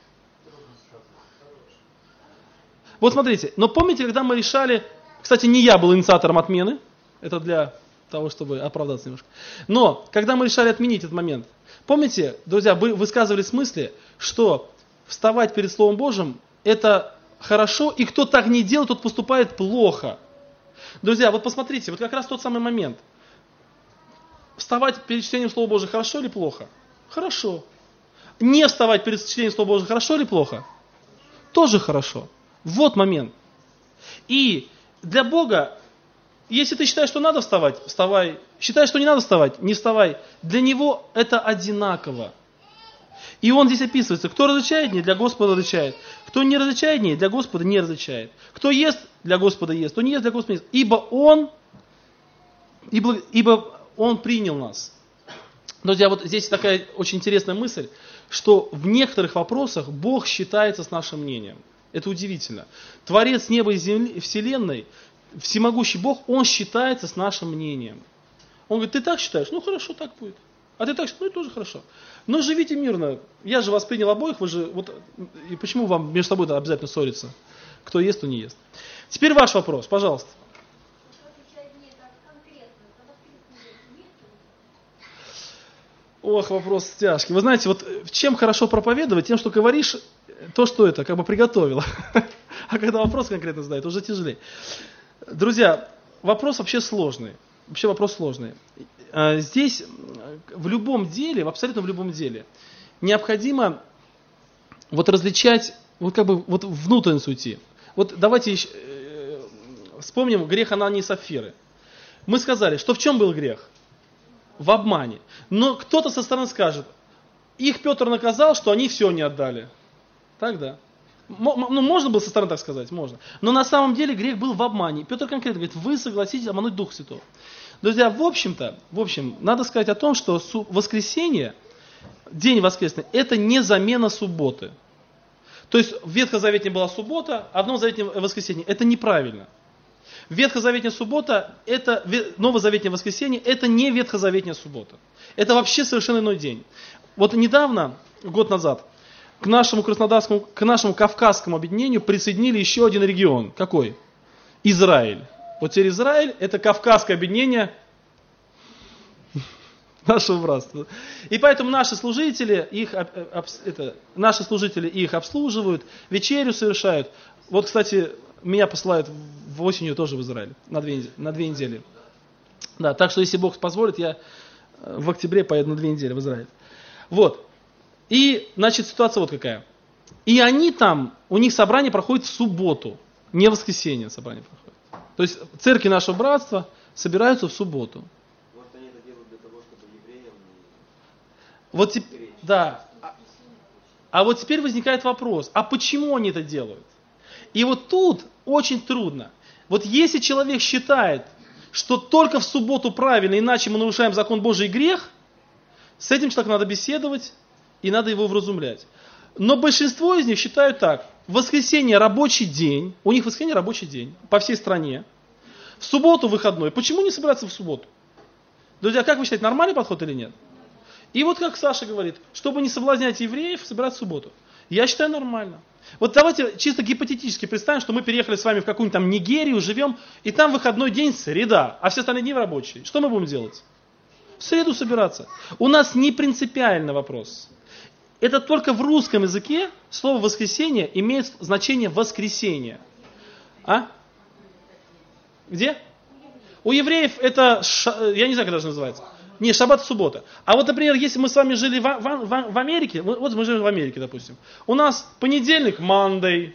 Speaker 1: Вот смотрите, но помните, когда мы решали, кстати, не я был инициатором отмены, это для того, чтобы оправдаться немножко, но когда мы решали отменить этот момент, помните, друзья, вы высказывали в смысле, что вставать перед Словом Божьим это хорошо, и кто так не делает, тот поступает плохо. Друзья, вот посмотрите, вот как раз тот самый момент. Вставать перед чтением Слова Божьего хорошо или плохо? Хорошо. Не вставать перед чтением Слова Божьего хорошо или плохо? Тоже хорошо. Вот момент. И для Бога, если ты считаешь, что надо вставать, вставай. Считаешь, что не надо вставать, не вставай. Для Него это одинаково. И он здесь описывается, кто различает дни, для Господа различает. Кто не различает дни, для Господа не различает. Кто ест, для Господа ест. Кто не ест, для Господа не ест. Ибо он, ибо, ибо он принял нас. Друзья, вот здесь такая очень интересная мысль, что в некоторых вопросах Бог считается с нашим мнением. Это удивительно. Творец неба и земли, вселенной, всемогущий Бог, он считается с нашим мнением. Он говорит, ты так считаешь? Ну хорошо, так будет. А ты так считаешь? Ну и тоже хорошо. Но живите мирно. Я же вас принял обоих, вы же, вот, и почему вам между собой обязательно ссориться? Кто ест, кто не ест. Теперь ваш вопрос, пожалуйста. Ох, вопрос тяжкий. Вы знаете, вот чем хорошо проповедовать, тем, что говоришь то, что это, как бы приготовил. А когда вопрос конкретно задают, уже тяжелее. Друзья, вопрос вообще сложный. Вообще вопрос сложный. Здесь в любом деле, в абсолютно в любом деле, необходимо вот различать, вот как бы вот внутренность уйти. Вот давайте э, вспомним грех Анании и Сапфиры. Мы сказали, что в чем был грех? В обмане. Но кто-то со стороны скажет, их Петр наказал, что они все не отдали. Так, да? Ну, можно было со стороны так сказать? Можно. Но на самом деле грех был в обмане. Петр конкретно говорит, вы согласитесь обмануть Духа Святого. Друзья, в общем-то, в общем, надо сказать о том, что воскресенье, день воскресный, это не замена субботы. То есть в Ветхозаветне была суббота, а в Новозаветне воскресенье. Это неправильно. Ветхозаветная суббота, это Новозаветное воскресенье, это не ветхозаветная суббота. Это вообще совершенно иной день. Вот недавно, год назад, к нашему краснодарскому, к нашему кавказскому объединению присоединили еще один регион. Какой? Израиль. Вот теперь Израиль, это кавказское объединение нашего братства. И поэтому наши служители их, это, наши служители их обслуживают, вечерю совершают. Вот, кстати, меня посылают в осенью тоже в Израиль на две, на две недели. Да, так что, если Бог позволит, я в октябре поеду на две недели в Израиль. Вот. И, значит, ситуация вот какая. И они там, у них собрание проходит в субботу, не в воскресенье собрание проходит. То есть церкви нашего братства собираются в субботу.
Speaker 2: Может, они это делают для того, чтобы евреям...
Speaker 1: Вот теперь, да. А, а вот теперь возникает вопрос, а почему они это делают? И вот тут очень трудно. Вот если человек считает, что только в субботу правильно, иначе мы нарушаем закон Божий и грех, с этим человеком надо беседовать и надо его вразумлять. Но большинство из них считают так. В воскресенье рабочий день, у них в воскресенье рабочий день по всей стране. В субботу выходной. Почему не собираться в субботу? Друзья, как вы считаете, нормальный подход или нет? И вот как Саша говорит, чтобы не соблазнять евреев, собираться в субботу. Я считаю нормально. Вот давайте чисто гипотетически представим, что мы переехали с вами в какую-нибудь там Нигерию, живем, и там выходной день среда, а все остальные дни рабочие. Что мы будем делать? В среду собираться. У нас не принципиальный вопрос. Это только в русском языке слово воскресенье имеет значение воскресенье. А? Где? У евреев это, я не знаю, как это называется. Не, шаббат, суббота. А вот, например, если мы с вами жили в, в, в, в Америке, вот мы живем в Америке, допустим, у нас понедельник, Monday,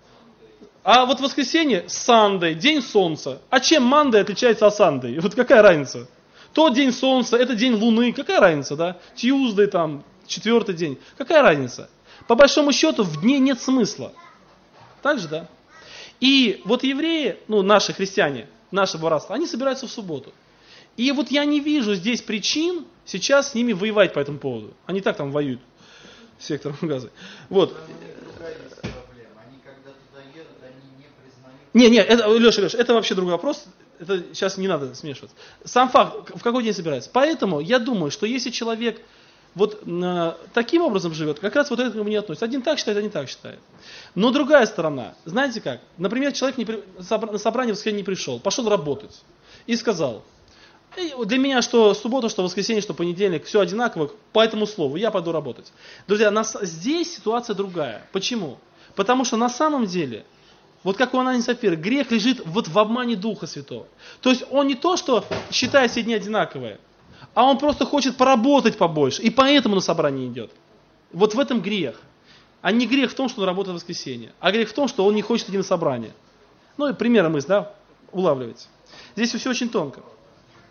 Speaker 1: а вот воскресенье, Sunday, день солнца. А чем Monday отличается от Sunday? Вот какая разница? То день солнца, это день луны, какая разница, да? Tuesday там, четвертый день, какая разница? По большому счету в дне нет смысла. Так же, да? И вот евреи, ну наши христиане, нашего братства, они собираются в субботу. И вот я не вижу здесь причин сейчас с ними воевать по этому поводу. Они так там воюют с сектором Газы. Вот.
Speaker 2: Они когда туда едут, они не признают...
Speaker 1: Не, не, это, Леша, Леша, это вообще другой вопрос. Это сейчас не надо смешиваться. Сам факт, в какой день собирается. Поэтому я думаю, что если человек вот э, таким образом живет, как раз вот это к нему не относится. Один так считает, один так считает. Но другая сторона, знаете как? Например, человек не при, на собрание в воскресенье не пришел, пошел работать и сказал: для меня что суббота, что воскресенье, что понедельник, все одинаково, по этому слову, я пойду работать. Друзья, нас, здесь ситуация другая. Почему? Потому что на самом деле, вот как у Анании и Сапфиры, грех лежит вот в обмане Духа Святого. То есть он не то, что считает все дни одинаковые, а он просто хочет поработать побольше, и поэтому на собрание идет. Вот в этом грех. А не грех в том, что он работает в воскресенье, а грех в том, что он не хочет идти на собрание. Ну и примеры мысль, да, улавливаете. Здесь все очень тонко.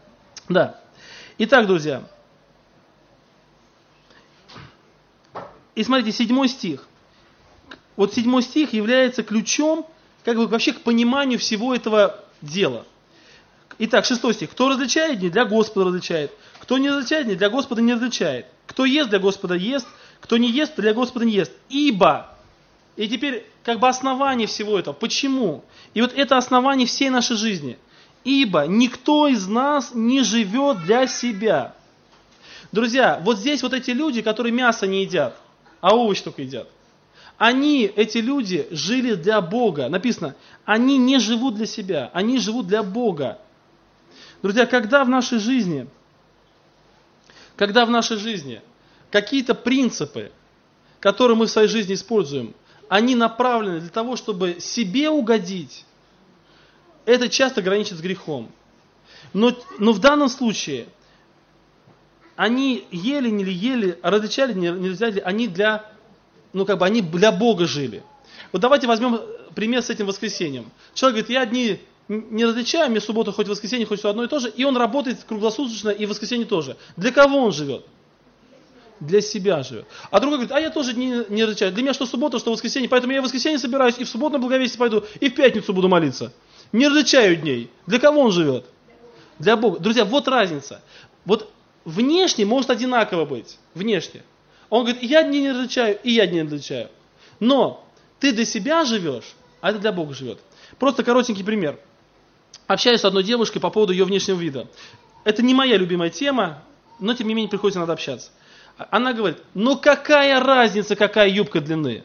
Speaker 1: Да. Итак, друзья. И смотрите, седьмой стих. Вот седьмой стих является ключом как бы вообще к пониманию всего этого дела. Итак, шестой стих. Кто различает дни, для Господа различает. Кто не различает дни, для Господа не различает. Кто ест, для Господа ест. Кто не ест, для Господа не ест. Ибо. И теперь как бы основание всего этого. Почему? И вот это основание всей нашей жизни. Ибо никто из нас не живет для себя. Друзья, вот здесь вот эти люди, которые мясо не едят, а овощи только едят. Они, эти люди, жили для Бога. Написано, они не живут для себя, они живут для Бога. Друзья, когда в нашей жизни, когда в нашей жизни какие-то принципы, которые мы в своей жизни используем, они направлены для того, чтобы себе угодить, это часто граничит с грехом. Но, но в данном случае они ели, не ели, различали, не различали, они для, ну как бы они для Бога жили. Вот давайте возьмем пример с этим воскресеньем. Человек говорит, я дни не различаю, мне суббота хоть воскресенье, хоть все одно и то же, и он работает круглосуточно, и в воскресенье тоже. Для кого он живет? Для себя живет. А другой говорит, а я тоже не, не различаю. Для меня что суббота, что воскресенье, поэтому я в воскресенье собираюсь, и в субботу на благовестие пойду, и в пятницу буду молиться. Не различаю дней. Для кого он живет? Для Бога. Друзья, вот разница. Вот внешне может одинаково быть. Внешне. Он говорит, я дни не различаю, и я дни не различаю. Но ты для себя живешь, а это для Бога живет. Просто коротенький пример. Общаюсь с одной девушкой по поводу ее внешнего вида. Это не моя любимая тема, но тем не менее приходится надо общаться. Она говорит, ну какая разница, какая юбка длины?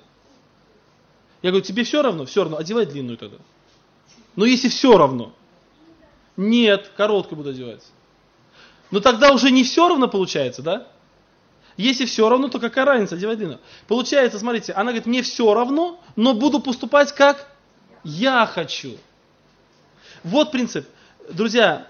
Speaker 1: Я говорю, тебе все равно? Все равно, одевай длинную тогда. Но если все равно, нет, короткую буду одевать. Но тогда уже не все равно получается, да? Если все равно, то какая разница, одевай длинную. Получается, смотрите, она говорит, мне все равно, но буду поступать как я хочу. Вот принцип. Друзья,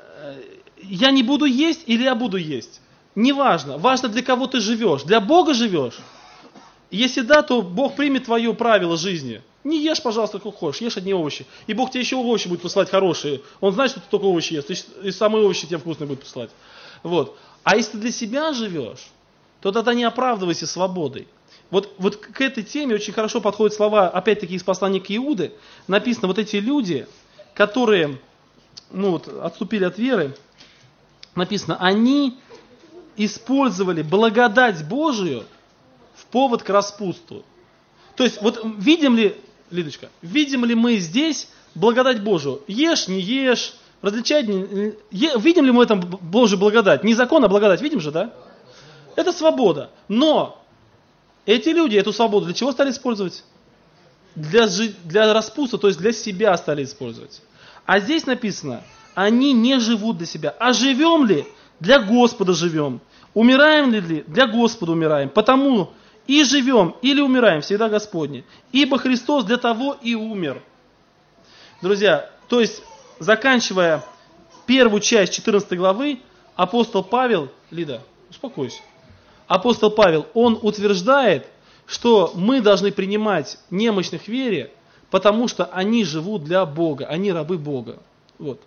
Speaker 1: я не буду есть или я буду есть. Неважно. Важно, для кого ты живешь. Для Бога живешь. Если да, то Бог примет твое правило жизни. Не ешь, пожалуйста, как хочешь, ешь одни овощи. И Бог тебе еще овощи будет посылать хорошие. Он знает, что ты только овощи ест, и самые овощи тебе вкусные будет посылать. Вот. А если ты для себя живешь, то тогда не оправдывайся свободой. Вот, вот к этой теме очень хорошо подходят слова, опять-таки, из послания к Иуде. Написано, вот эти люди, которые ну, вот, отступили от веры, написано, они использовали благодать Божию в повод к распутству. То есть, вот видим ли, Лидочка, видим ли мы здесь благодать Божию? Ешь, не ешь, различай, не, е, видим ли мы в этом Божию благодать? Не закон, а благодать, видим же, да? Это свобода. Но эти люди эту свободу для чего стали использовать? Для, для распутства, то есть для себя стали использовать. А здесь написано, они не живут для себя. А живем ли? Для Господа живем. Умираем ли? Для Господа умираем. Потому и живем, или умираем, всегда Господне. Ибо Христос для того и умер. Друзья, то есть, заканчивая первую часть четырнадцатой главы, апостол Павел, Лида, успокойся. Апостол Павел, он утверждает, что мы должны принимать немощных в вере, потому что они живут для Бога, они рабы Бога. Вот.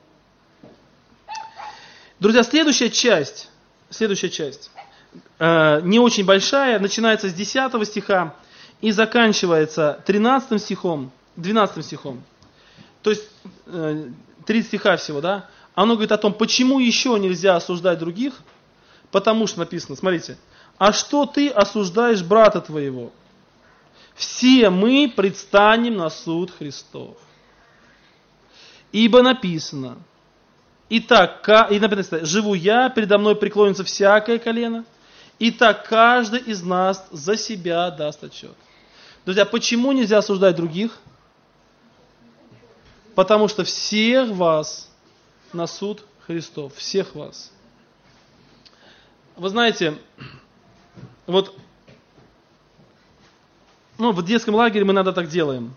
Speaker 1: Друзья, следующая часть, следующая часть, э, не очень большая, начинается с десятого стиха и заканчивается тринадцатым стихом, двенадцатым стихом. То есть э, три стиха всего, да? Оно говорит о том, почему еще нельзя осуждать других, потому что написано, смотрите, а что ты осуждаешь брата твоего? Все мы предстанем на суд Христов. Ибо написано, итак, и написано, живу я, передо мной преклонится всякое колено, и так каждый из нас за себя даст отчет. Друзья, почему нельзя осуждать других? Потому что всех вас на суд Христов, всех вас. Вы знаете, вот ну, в детском лагере мы иногда так делаем.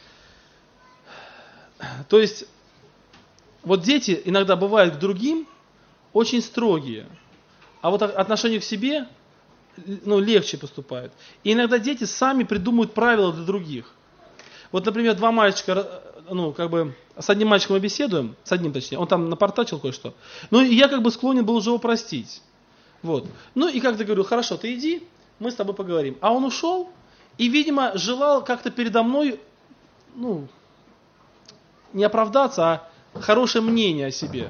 Speaker 1: То есть, вот дети иногда бывают к другим очень строгие, а вот отношение к себе ну, легче поступают. И иногда дети сами придумывают правила для других. Вот, например, два мальчика, ну, как бы, с одним мальчиком мы беседуем, с одним точнее, он там напортачил кое-что, ну, и я как бы склонен был уже его простить. Вот. Ну, и как-то говорю, хорошо, ты иди, мы с тобой поговорим. А он ушел и, видимо, желал как-то передо мной, ну, не оправдаться, а хорошее мнение о себе.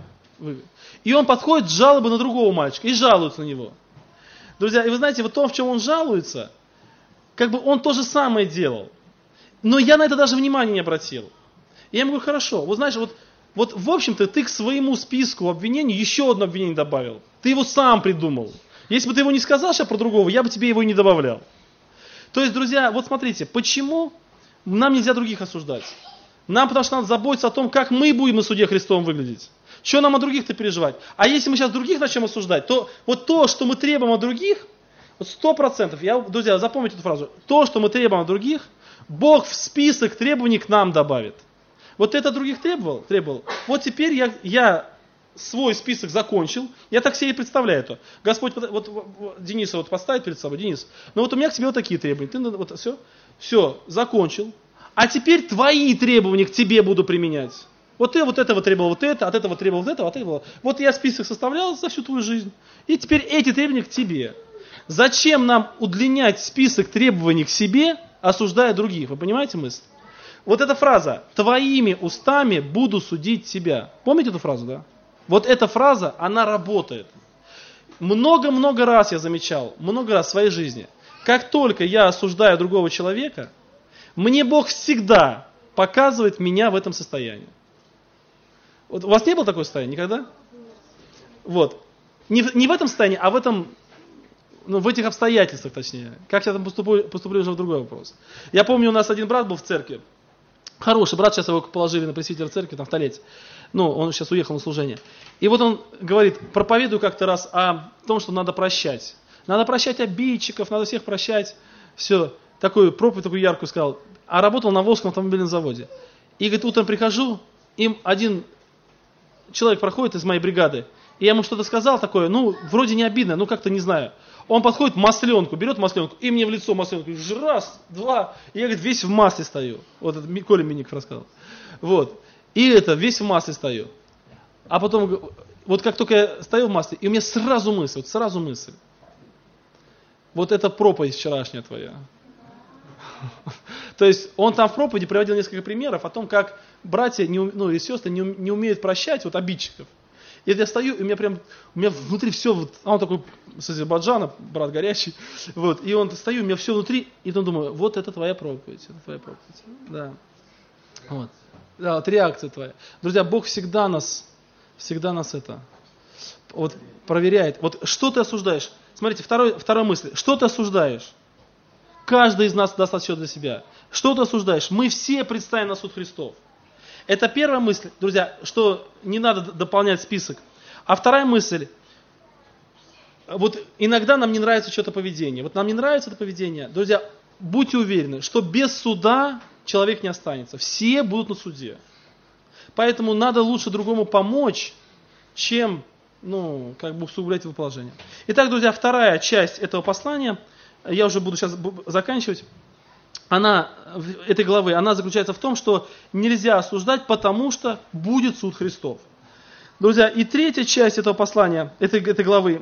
Speaker 1: И он подходит с жалобой на другого мальчика и жалуется на него. Друзья, и вы знаете, вот то, в чем он жалуется, как бы он то же самое делал. Но я на это даже внимания не обратил. И я ему говорю, хорошо, вот знаешь, вот, вот в общем-то ты к своему списку обвинений еще одно обвинение добавил. Ты его сам придумал. Если бы ты его не сказал сейчас про другого, я бы тебе его и не добавлял. То есть, друзья, вот смотрите, почему нам нельзя других осуждать? Нам потому что надо заботиться о том, как мы будем на суде Христовом выглядеть. Что нам о других-то переживать? А если мы сейчас других начнем осуждать, то вот то, что мы требуем от других, вот сто процентов, я, друзья, запомните эту фразу, то, что мы требуем от других, Бог в список требований к нам добавит. Вот это других требовал? Требовал. Вот теперь я, я свой список закончил, я так себе и представляю это. Господь, вот, вот, вот Дениса вот поставит перед собой, Денис, ну вот у меня к тебе вот такие требования, ты вот все, все, закончил. А теперь твои требования к тебе буду применять. Вот ты вот этого требовал вот это, от этого требовал вот этого, от этого. Вот я список составлял за всю твою жизнь. И теперь эти требования к тебе. Зачем нам удлинять список требований к себе, осуждая других? Вы понимаете мысль? Вот эта фраза «твоими устами буду судить тебя». Помните эту фразу, да? Вот эта фраза, она работает. Много-много раз я замечал, много раз в своей жизни. Как только я осуждаю другого человека, мне Бог всегда показывает меня в этом состоянии. Вот у вас не было такого состояния никогда? Вот. Не в, не в этом состоянии, а в этом, ну, в этих обстоятельствах, точнее. Как я там поступлю, поступлю уже в другой вопрос. Я помню, у нас один брат был в церкви. Хороший брат, сейчас его положили на пресвитера церкви, там в Толете. Ну, он сейчас уехал на служение. И вот он говорит, проповедую как-то раз о том, что надо прощать. Надо прощать обидчиков, надо всех прощать. Все. Такую проповедь, такую яркую сказал. А работал на Волжском автомобильном заводе. И говорит, утром прихожу, им один человек проходит из моей бригады, и я ему что-то сказал такое, ну, вроде не обидно, ну, как-то не знаю. Он подходит, масленку, берет масленку, и мне в лицо масленку, раз, два, и я, говорит, весь в масле стою. Вот это Коля Миников рассказал. Вот. И это, весь в масле стою. А потом, вот как только я стою в масле, и у меня сразу мысль, вот сразу мысль. Вот это проповедь вчерашняя твоя. То есть он там в проповеди приводил несколько примеров о том, как братья не, ну, и сестры не, не умеют прощать вот, обидчиков. И я стою, и у меня прям, у меня внутри все, вот, а он такой с Азербайджана, брат горячий, вот, и он стою, у меня все внутри, и потом думаю, вот это твоя проповедь, это твоя проповедь, да. Вот. Да, вот реакция твоя. Друзья, Бог всегда нас, всегда нас это, вот, проверяет. Вот что ты осуждаешь? Смотрите, второй, вторая мысль, что ты осуждаешь? Каждый из нас даст отчет для себя. Что ты осуждаешь? Мы все предстанем на суд Христов. Это первая мысль, друзья, что не надо дополнять список. А вторая мысль, вот иногда нам не нравится что-то поведение. Вот нам не нравится это поведение. Друзья, будьте уверены, что без суда человек не останется. Все будут на суде. Поэтому надо лучше другому помочь, чем, ну, как бы усугублять его положение. Итак, друзья, вторая часть этого послания, я уже буду сейчас заканчивать. Она, этой главы, она заключается в том, что нельзя осуждать, потому что будет суд Христов. Друзья, и третья часть этого послания, этой, этой главы,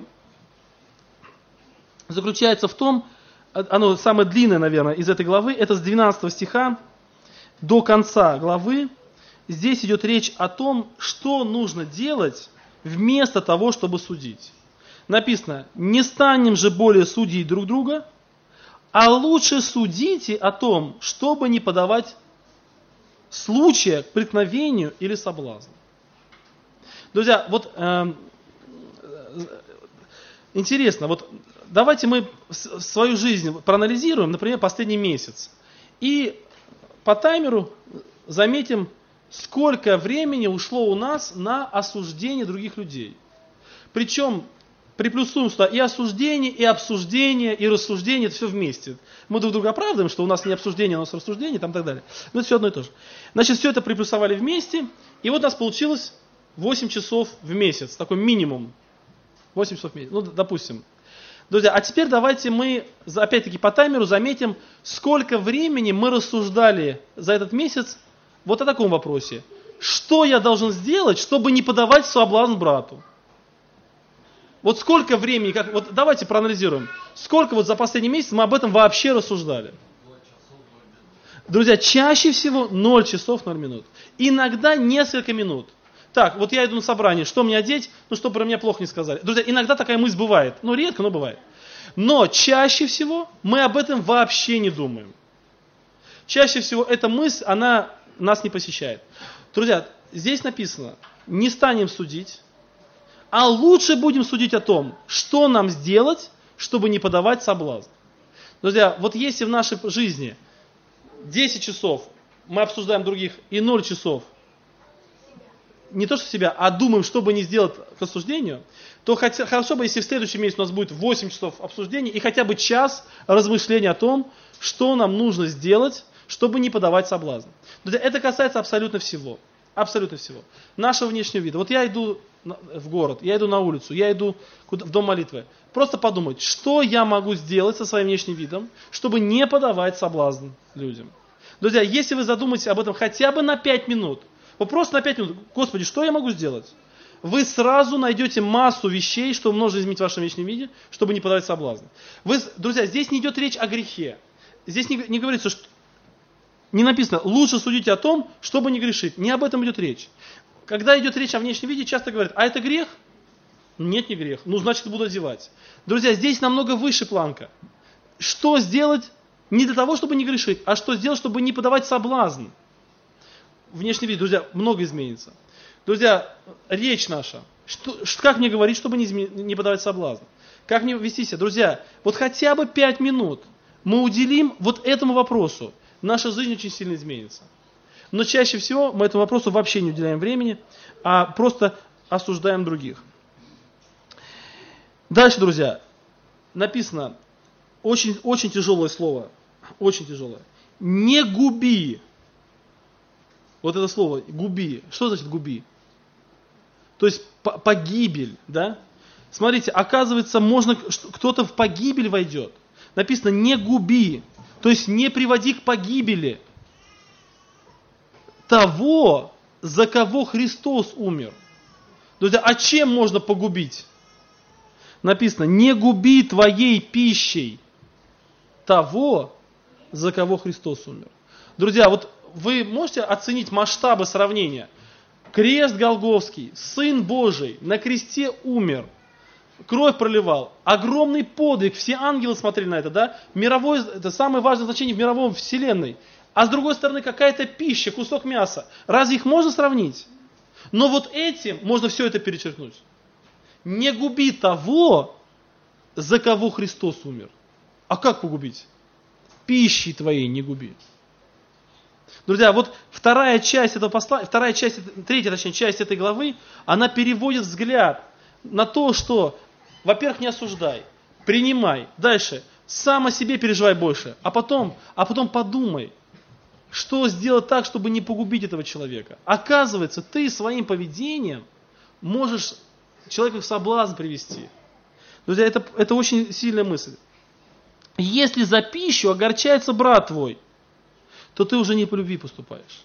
Speaker 1: заключается в том, оно самое длинное, наверное, из этой главы, это с двенадцатого стиха до конца главы. Здесь идет речь о том, что нужно делать вместо того, чтобы судить. Написано, не станем же более судить друг друга, а лучше судите о том, чтобы не подавать случая к преткновению или соблазну. Друзья, вот э, интересно, вот давайте мы свою жизнь проанализируем, например, последний месяц. И по таймеру заметим, сколько времени ушло у нас на осуждение других людей. Причем приплюсуем сюда и осуждение, и обсуждение, и рассуждение, это все вместе. Мы друг друга оправдываем, что у нас не обсуждение, у нас рассуждение, там и так далее. Но это все одно и то же. Значит, все это приплюсовали вместе, и вот у нас получилось восемь часов в месяц, такой минимум. восемь часов в месяц, ну, допустим. Друзья, а теперь давайте мы, опять-таки по таймеру, заметим, сколько времени мы рассуждали за этот месяц вот о таком вопросе. Что я должен сделать, чтобы не подавать соблазн брату? Вот сколько времени, как, вот давайте проанализируем, сколько вот за последний месяц мы об этом вообще рассуждали. Друзья, чаще всего ноль часов ноль минут. Иногда несколько минут. Так, вот я иду на собрание, что мне одеть, ну, чтобы про меня плохо не сказали. Друзья, иногда такая мысль бывает. Ну, редко, но бывает. Но чаще всего мы об этом вообще не думаем. Чаще всего эта мысль, она нас не посещает. Друзья, здесь написано, не станем судить, а лучше будем судить о том, что нам сделать, чтобы не подавать соблазн. Друзья, вот если в нашей жизни десять часов мы обсуждаем других и ноль часов, не то что себя, а думаем, что бы не сделать к осуждению, то хотя, хорошо бы, если в следующем месяце у нас будет восемь часов обсуждений и хотя бы час размышления о том, что нам нужно сделать, чтобы не подавать соблазн. Друзья, это касается абсолютно всего. Абсолютно всего. Нашего внешнего вида. Вот я иду в город, я иду на улицу, я иду в дом молитвы. Просто подумать, что я могу сделать со своим внешним видом, чтобы не подавать соблазн людям. Друзья, если вы задумаетесь об этом хотя бы на пять минут, вот просто на пять минут, Господи, что я могу сделать? Вы сразу найдете массу вещей, что можно изменить в вашем внешнем виде, чтобы не подавать соблазн. Вы, друзья, здесь не идет речь о грехе. Здесь не, не говорится, что не написано, лучше судите о том, чтобы не грешить. Не об этом идет речь. Когда идет речь о внешнем виде, часто говорят, а это грех? Нет, не грех. Ну, значит, буду одевать. Друзья, здесь намного выше планка. Что сделать не для того, чтобы не грешить, а что сделать, чтобы не подавать соблазн? Внешний вид, друзья, много изменится. Друзья, речь наша. Что, как мне говорить, чтобы не, изме, не подавать соблазн? Как мне вести себя? Друзья, вот хотя бы пять минут мы уделим вот этому вопросу. Наша жизнь очень сильно изменится. Но чаще всего мы этому вопросу вообще не уделяем времени, а просто осуждаем других. Дальше, друзья, написано очень, очень тяжелое слово. Очень тяжелое. Не губи. Вот это слово губи. Что значит губи? То есть погибель, да? Смотрите, оказывается, можно, кто-то в погибель войдет. Написано не губи. То есть не приводи к погибели того, за кого Христос умер. Друзья, а чем можно погубить? Написано, не губи твоей пищей того, за кого Христос умер. Друзья, вот вы можете оценить масштабы сравнения? Крест Голгофский, Сын Божий на кресте умер, кровь проливал, огромный подвиг, все ангелы смотрели на это, да? Мировое, это самое важное значение в мировом вселенной. А с другой стороны, какая-то пища, кусок мяса. Разве их можно сравнить? Но вот этим можно все это перечеркнуть. Не губи того, за кого Христос умер. А как погубить? Пищей твоей не губи. Друзья, вот вторая часть этого посла, вторая часть, третья, точнее, часть этой главы, она переводит взгляд на то, что, во-первых, не осуждай, принимай. Дальше, сам о себе переживай больше, а потом, а потом подумай, что сделать так, чтобы не погубить этого человека. Оказывается, ты своим поведением можешь человека в соблазн привести. Друзья, это, это очень сильная мысль. Если за пищу огорчается брат твой, то ты уже не по любви поступаешь.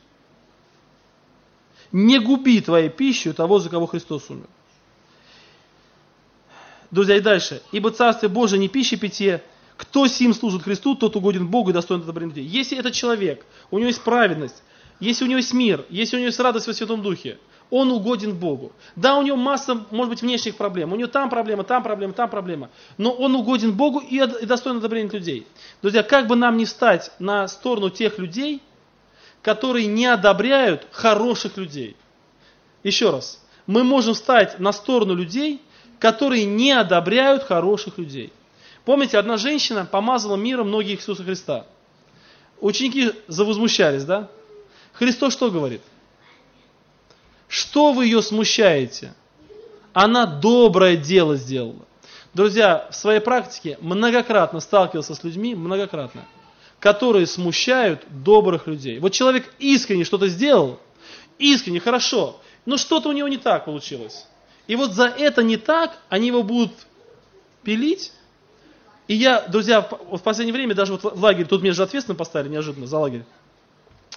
Speaker 1: Не губи твоей пищу того, за кого Христос умер. Друзья, и дальше. Ибо Царствие Божие не пища питье. Кто сим служит Христу, тот угоден Богу и достоин одобрения людей. Если этот человек, у него есть праведность, если у него есть мир, если у него есть радость во Святом Духе, он угоден Богу. Да, у него масса, может быть, внешних проблем. У него там проблема, там проблема, там проблема. Но он угоден Богу и достоин одобрения людей. Друзья, как бы нам не встать на сторону тех людей, которые не одобряют хороших людей. Еще раз. Мы можем встать на сторону людей, которые не одобряют хороших людей. Помните, одна женщина помазала миром ноги Иисуса Христа. Ученики завозмущались, да? Христос что говорит? Что вы ее смущаете? Она доброе дело сделала. Друзья, в своей практике многократно сталкивался с людьми, многократно, которые смущают добрых людей. Вот человек искренне что-то сделал, искренне, хорошо, но что-то у него не так получилось. И вот за это не так они его будут пилить. И я, друзья, в последнее время, даже вот в лагере, тут меня же ответственно поставили неожиданно за лагерь.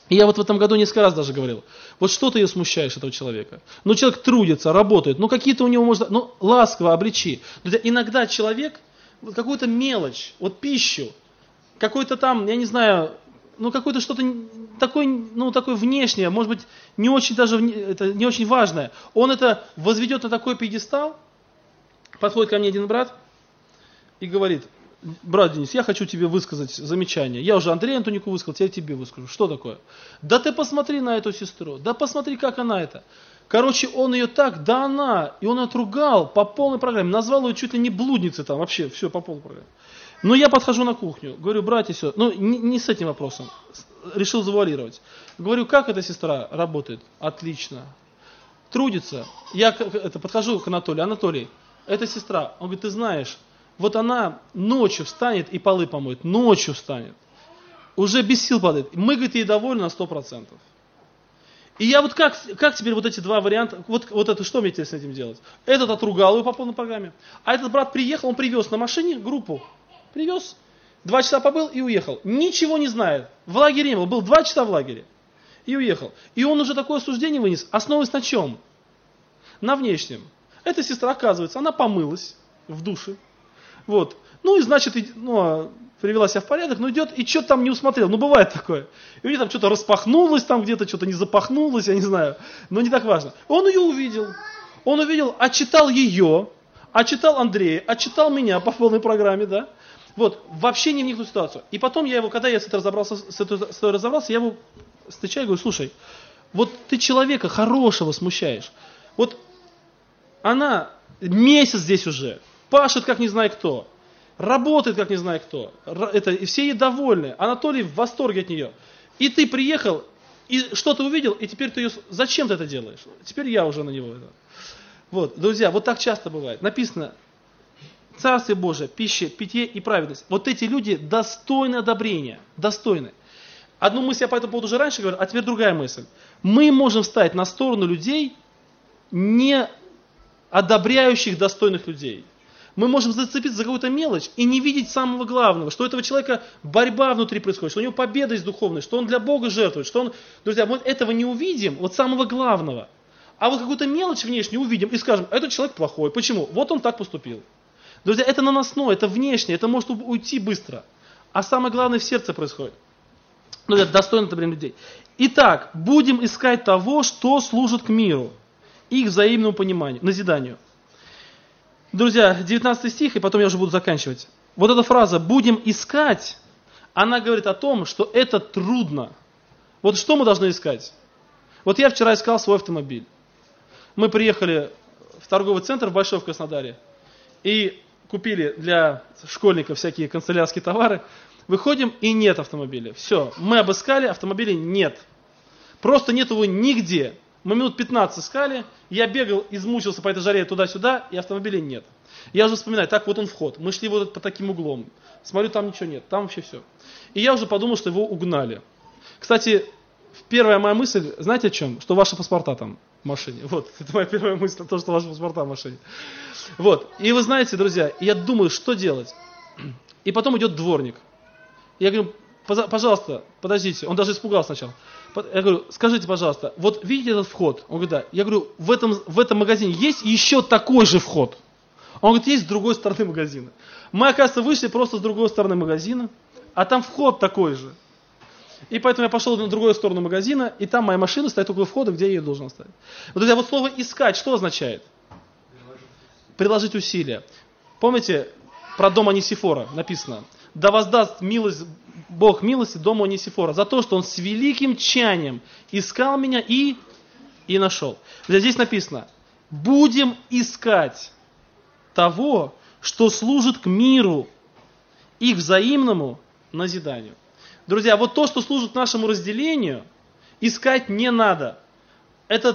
Speaker 1: И я вот в этом году несколько раз даже говорил, вот что ты ее смущаешь, этого человека? Ну, человек трудится, работает, ну, какие-то у него, может, ну, ласково обличи. Друзья, иногда человек, вот какую-то мелочь, вот пищу, какой-то там, я не знаю, ну, какое-то что-то такое, ну, такое внешнее, может быть, не очень даже, это не очень важное, он это возведет на такой пьедестал, подходит ко мне один брат и говорит: брат Денис, я хочу тебе высказать замечание. Я уже Андрею Антонику высказал, я тебе выскажу. Что такое? Да ты посмотри на эту сестру, да посмотри, как она это. Короче, он ее так, да она, и он ее отругал по полной программе, назвал ее чуть ли не блудницей там, вообще, все по полной программе. Но я подхожу на кухню, говорю: братья, все, ну не, не с этим вопросом, решил завуалировать. Говорю: как эта сестра работает? Отлично. Трудится. Я это, подхожу к Анатолию: Анатолий, эта сестра, он говорит: ты знаешь, вот она ночью встанет и полы помоет, ночью встанет, уже без сил падает. Мы, говорит, ей довольны на сто процентов. И я вот как, как теперь вот эти два варианта, вот, вот это что мне теперь с этим делать? Этот отругал ее по полной программе, а этот брат приехал, он привез на машине группу, привез, два часа побыл и уехал. Ничего не знает, в лагере не был, был два часа в лагере и уехал. И он уже такое суждение вынес, основываясь на чем? На внешнем. Эта сестра, оказывается, она помылась в душе. Вот. Ну и значит, ну, привела себя в порядок, но идет и что-то там не усмотрел. Ну бывает такое. И у нее там что-то распахнулось, там где-то что-то не запахнулось, я не знаю. Но не так важно. Он ее увидел. Он увидел, отчитал ее, отчитал Андрея, отчитал меня по полной программе, да. Вот. Вообще не вник в эту ситуацию. И потом я его, когда я с этой разобрался, с этой, с этой разобрался, я его встречаю и говорю: слушай, вот ты человека хорошего смущаешь. Вот она месяц здесь уже, пашет как не знаю кто, работает как не знаю кто, это, и все ей довольны, Анатолий в восторге от нее. И ты приехал, и что-то увидел, и теперь ты ее... Зачем ты это делаешь? Теперь я уже на него. Это. Вот, друзья, вот так часто бывает. Написано: Царствие Божие, пища, питье и праведность. Вот эти люди достойны одобрения, достойны. Одну мысль я по этому поводу уже раньше говорил, а теперь другая мысль. Мы можем встать на сторону людей, не одобряющих достойных людей. Мы можем зацепиться за какую-то мелочь и не видеть самого главного, что у этого человека борьба внутри происходит, что у него победа есть духовная, что он для Бога жертвует, что он... Друзья, мы этого не увидим, вот самого главного. А вот какую-то мелочь внешнюю увидим и скажем: этот человек плохой. Почему? Вот он так поступил. Друзья, это наносное, это внешнее, это может уйти быстро. А самое главное в сердце происходит. Друзья, достойно одобрения людей. Итак, будем искать того, что служит к миру, их взаимному пониманию, назиданию. Друзья, девятнадцатый стих, и потом я уже буду заканчивать. Вот эта фраза «будем искать», она говорит о том, что это трудно. Вот что мы должны искать? Вот я вчера искал свой автомобиль. Мы приехали в торговый центр в Большой в Краснодаре и купили для школьников всякие канцелярские товары. Выходим, и нет автомобиля. Все, мы обыскали, автомобиля нет. Просто нет его нигде. Мы минут пятнадцать искали, я бегал, измучился по этой жаре туда-сюда, и автомобиля нет. Я уже вспоминаю: так, вот он вход. Мы шли вот по таким углом. Смотрю, там ничего нет, там вообще все. И я уже подумал, что его угнали. Кстати, первая моя мысль, знаете о чем? Что ваши паспорта там в машине. Вот, это моя первая мысль, то, что ваши паспорта в машине. Вот, и вы знаете, друзья, я думаю, что делать. И потом идет дворник. Я говорю: пожалуйста, подождите. Он даже испугался сначала. Я говорю: скажите, пожалуйста, вот видите этот вход? Он говорит: да. Я говорю: в этом, в этом магазине есть еще такой же вход? Он говорит: есть с другой стороны магазина. Мы, оказывается, вышли просто с другой стороны магазина, а там вход такой же. И поэтому я пошел на другую сторону магазина, и там моя машина стоит около входа, где я ее должен оставить. Вот, друзья, вот слово «искать» что означает? Приложить усилия. Помните, про дом Онисифора написано: да воздаст милость, Бог милости дому Онисифора за то, что он с великим тщанием искал меня и, и нашел. Здесь написано: будем искать того, что служит к миру и к взаимному назиданию. Друзья, вот то, что служит нашему разделению, искать не надо. Это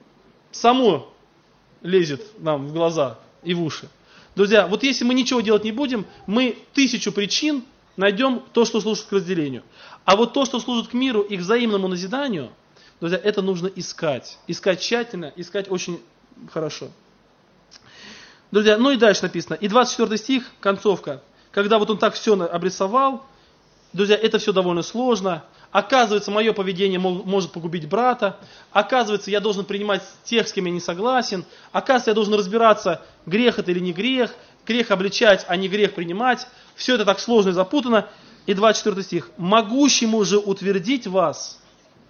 Speaker 1: само лезет нам в глаза и в уши. Друзья, вот если мы ничего делать не будем, мы тысячу причин найдем то, что служит к разделению. А вот то, что служит к миру и к взаимному назиданию, друзья, это нужно искать. Искать тщательно, искать очень хорошо. Друзья, ну и дальше написано. И двадцать четвёртый стих, концовка. Когда вот он так все обрисовал, друзья, это все довольно сложно. Оказывается, мое поведение может погубить брата. Оказывается, я должен принимать тех, с кем я не согласен. Оказывается, я должен разбираться, грех это или не грех. Грех обличать, а не грех принимать. Все это так сложно и запутано. И двадцать четвёртый стих. «Могущему же утвердить вас».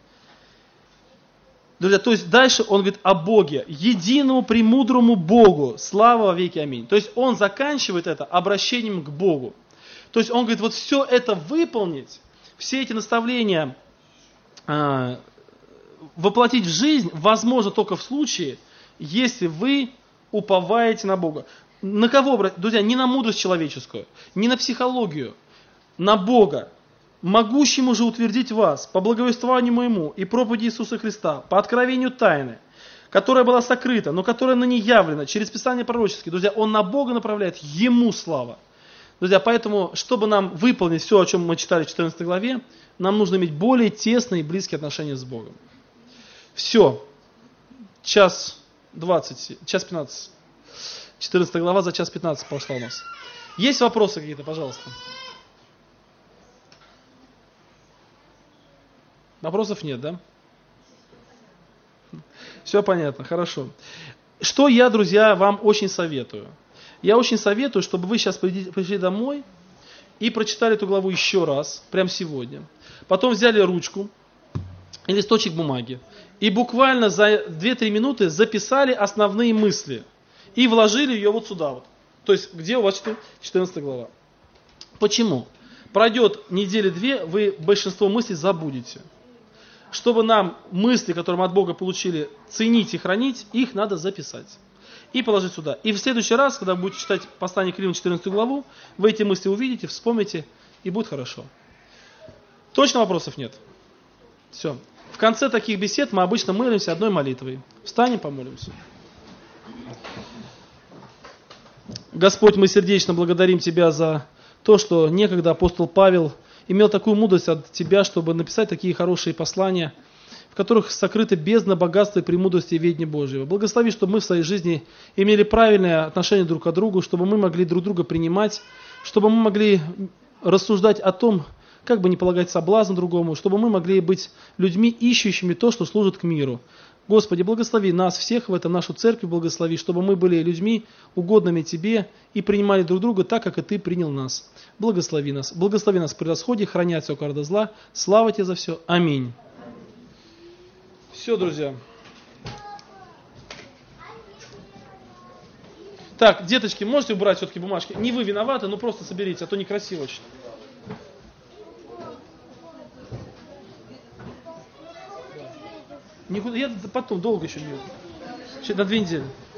Speaker 1: Друзья, то есть дальше он говорит о Боге. «Единому премудрому Богу, слава во веки, аминь». То есть он заканчивает это обращением к Богу. То есть он говорит, вот все это выполнить, все эти наставления э, воплотить в жизнь возможно только в случае, если вы уповаете на Бога. На кого, друзья? Не на мудрость человеческую, не на психологию, на Бога. «Могущему же утвердить вас по благовествованию моему и проповеди Иисуса Христа, по откровению тайны, которая была сокрыта, но которая ныне явлена через Писание пророческие». Друзья, он на Бога направляет, ему слава. Друзья, поэтому, чтобы нам выполнить все, о чем мы читали в четырнадцатой главе, нам нужно иметь более тесные и близкие отношения с Богом. Все. Час двадцать, час пятнадцать. четырнадцатая глава за час пятнадцать пошла у нас. Есть вопросы какие-то, пожалуйста? Вопросов нет, да? Все понятно, хорошо. Что я, друзья, вам очень советую? Я очень советую, чтобы вы сейчас пришли домой и прочитали эту главу еще раз, прямо сегодня. Потом взяли ручку и листочек бумаги и буквально за две-три минуты записали основные мысли и вложили ее вот сюда вот. То есть, где у вас четырнадцатая глава. Почему? Пройдет недели-две, вы большинство мыслей забудете. Чтобы нам мысли, которые мы от Бога получили, ценить и хранить, их надо записать. И положить сюда. И в следующий раз, когда будете читать послание к Римлянам четырнадцатую главу, вы эти мысли увидите, вспомните, и будет хорошо. Точно вопросов нет? Все. В конце таких бесед мы обычно молимся одной молитвой. Встанем, помолимся. Господь, мы сердечно благодарим Тебя за то, что некогда апостол Павел имел такую мудрость от Тебя, чтобы написать такие хорошие послания, в которых сокрыты бездна богатства и премудрости и ведения Божьего. Благослови, чтобы мы в своей жизни имели правильное отношение друг к другу, чтобы мы могли друг друга принимать, чтобы мы могли рассуждать о том, как бы не полагать соблазн другому, чтобы мы могли быть людьми, ищущими то, что служит к миру. Господи, благослови нас всех в этом, нашу церковь благослови, чтобы мы были людьми, угодными Тебе, и принимали друг друга так, как и Ты принял нас. Благослови нас. Благослови нас при расходе, храня от всякого рода зла. Слава Тебе за все. Аминь. Все, друзья. Так, деточки, можете убрать все-таки бумажки? Не вы виноваты, но просто соберите, а то некрасиво очень. Никуда, я потом долго еще не... На две недели.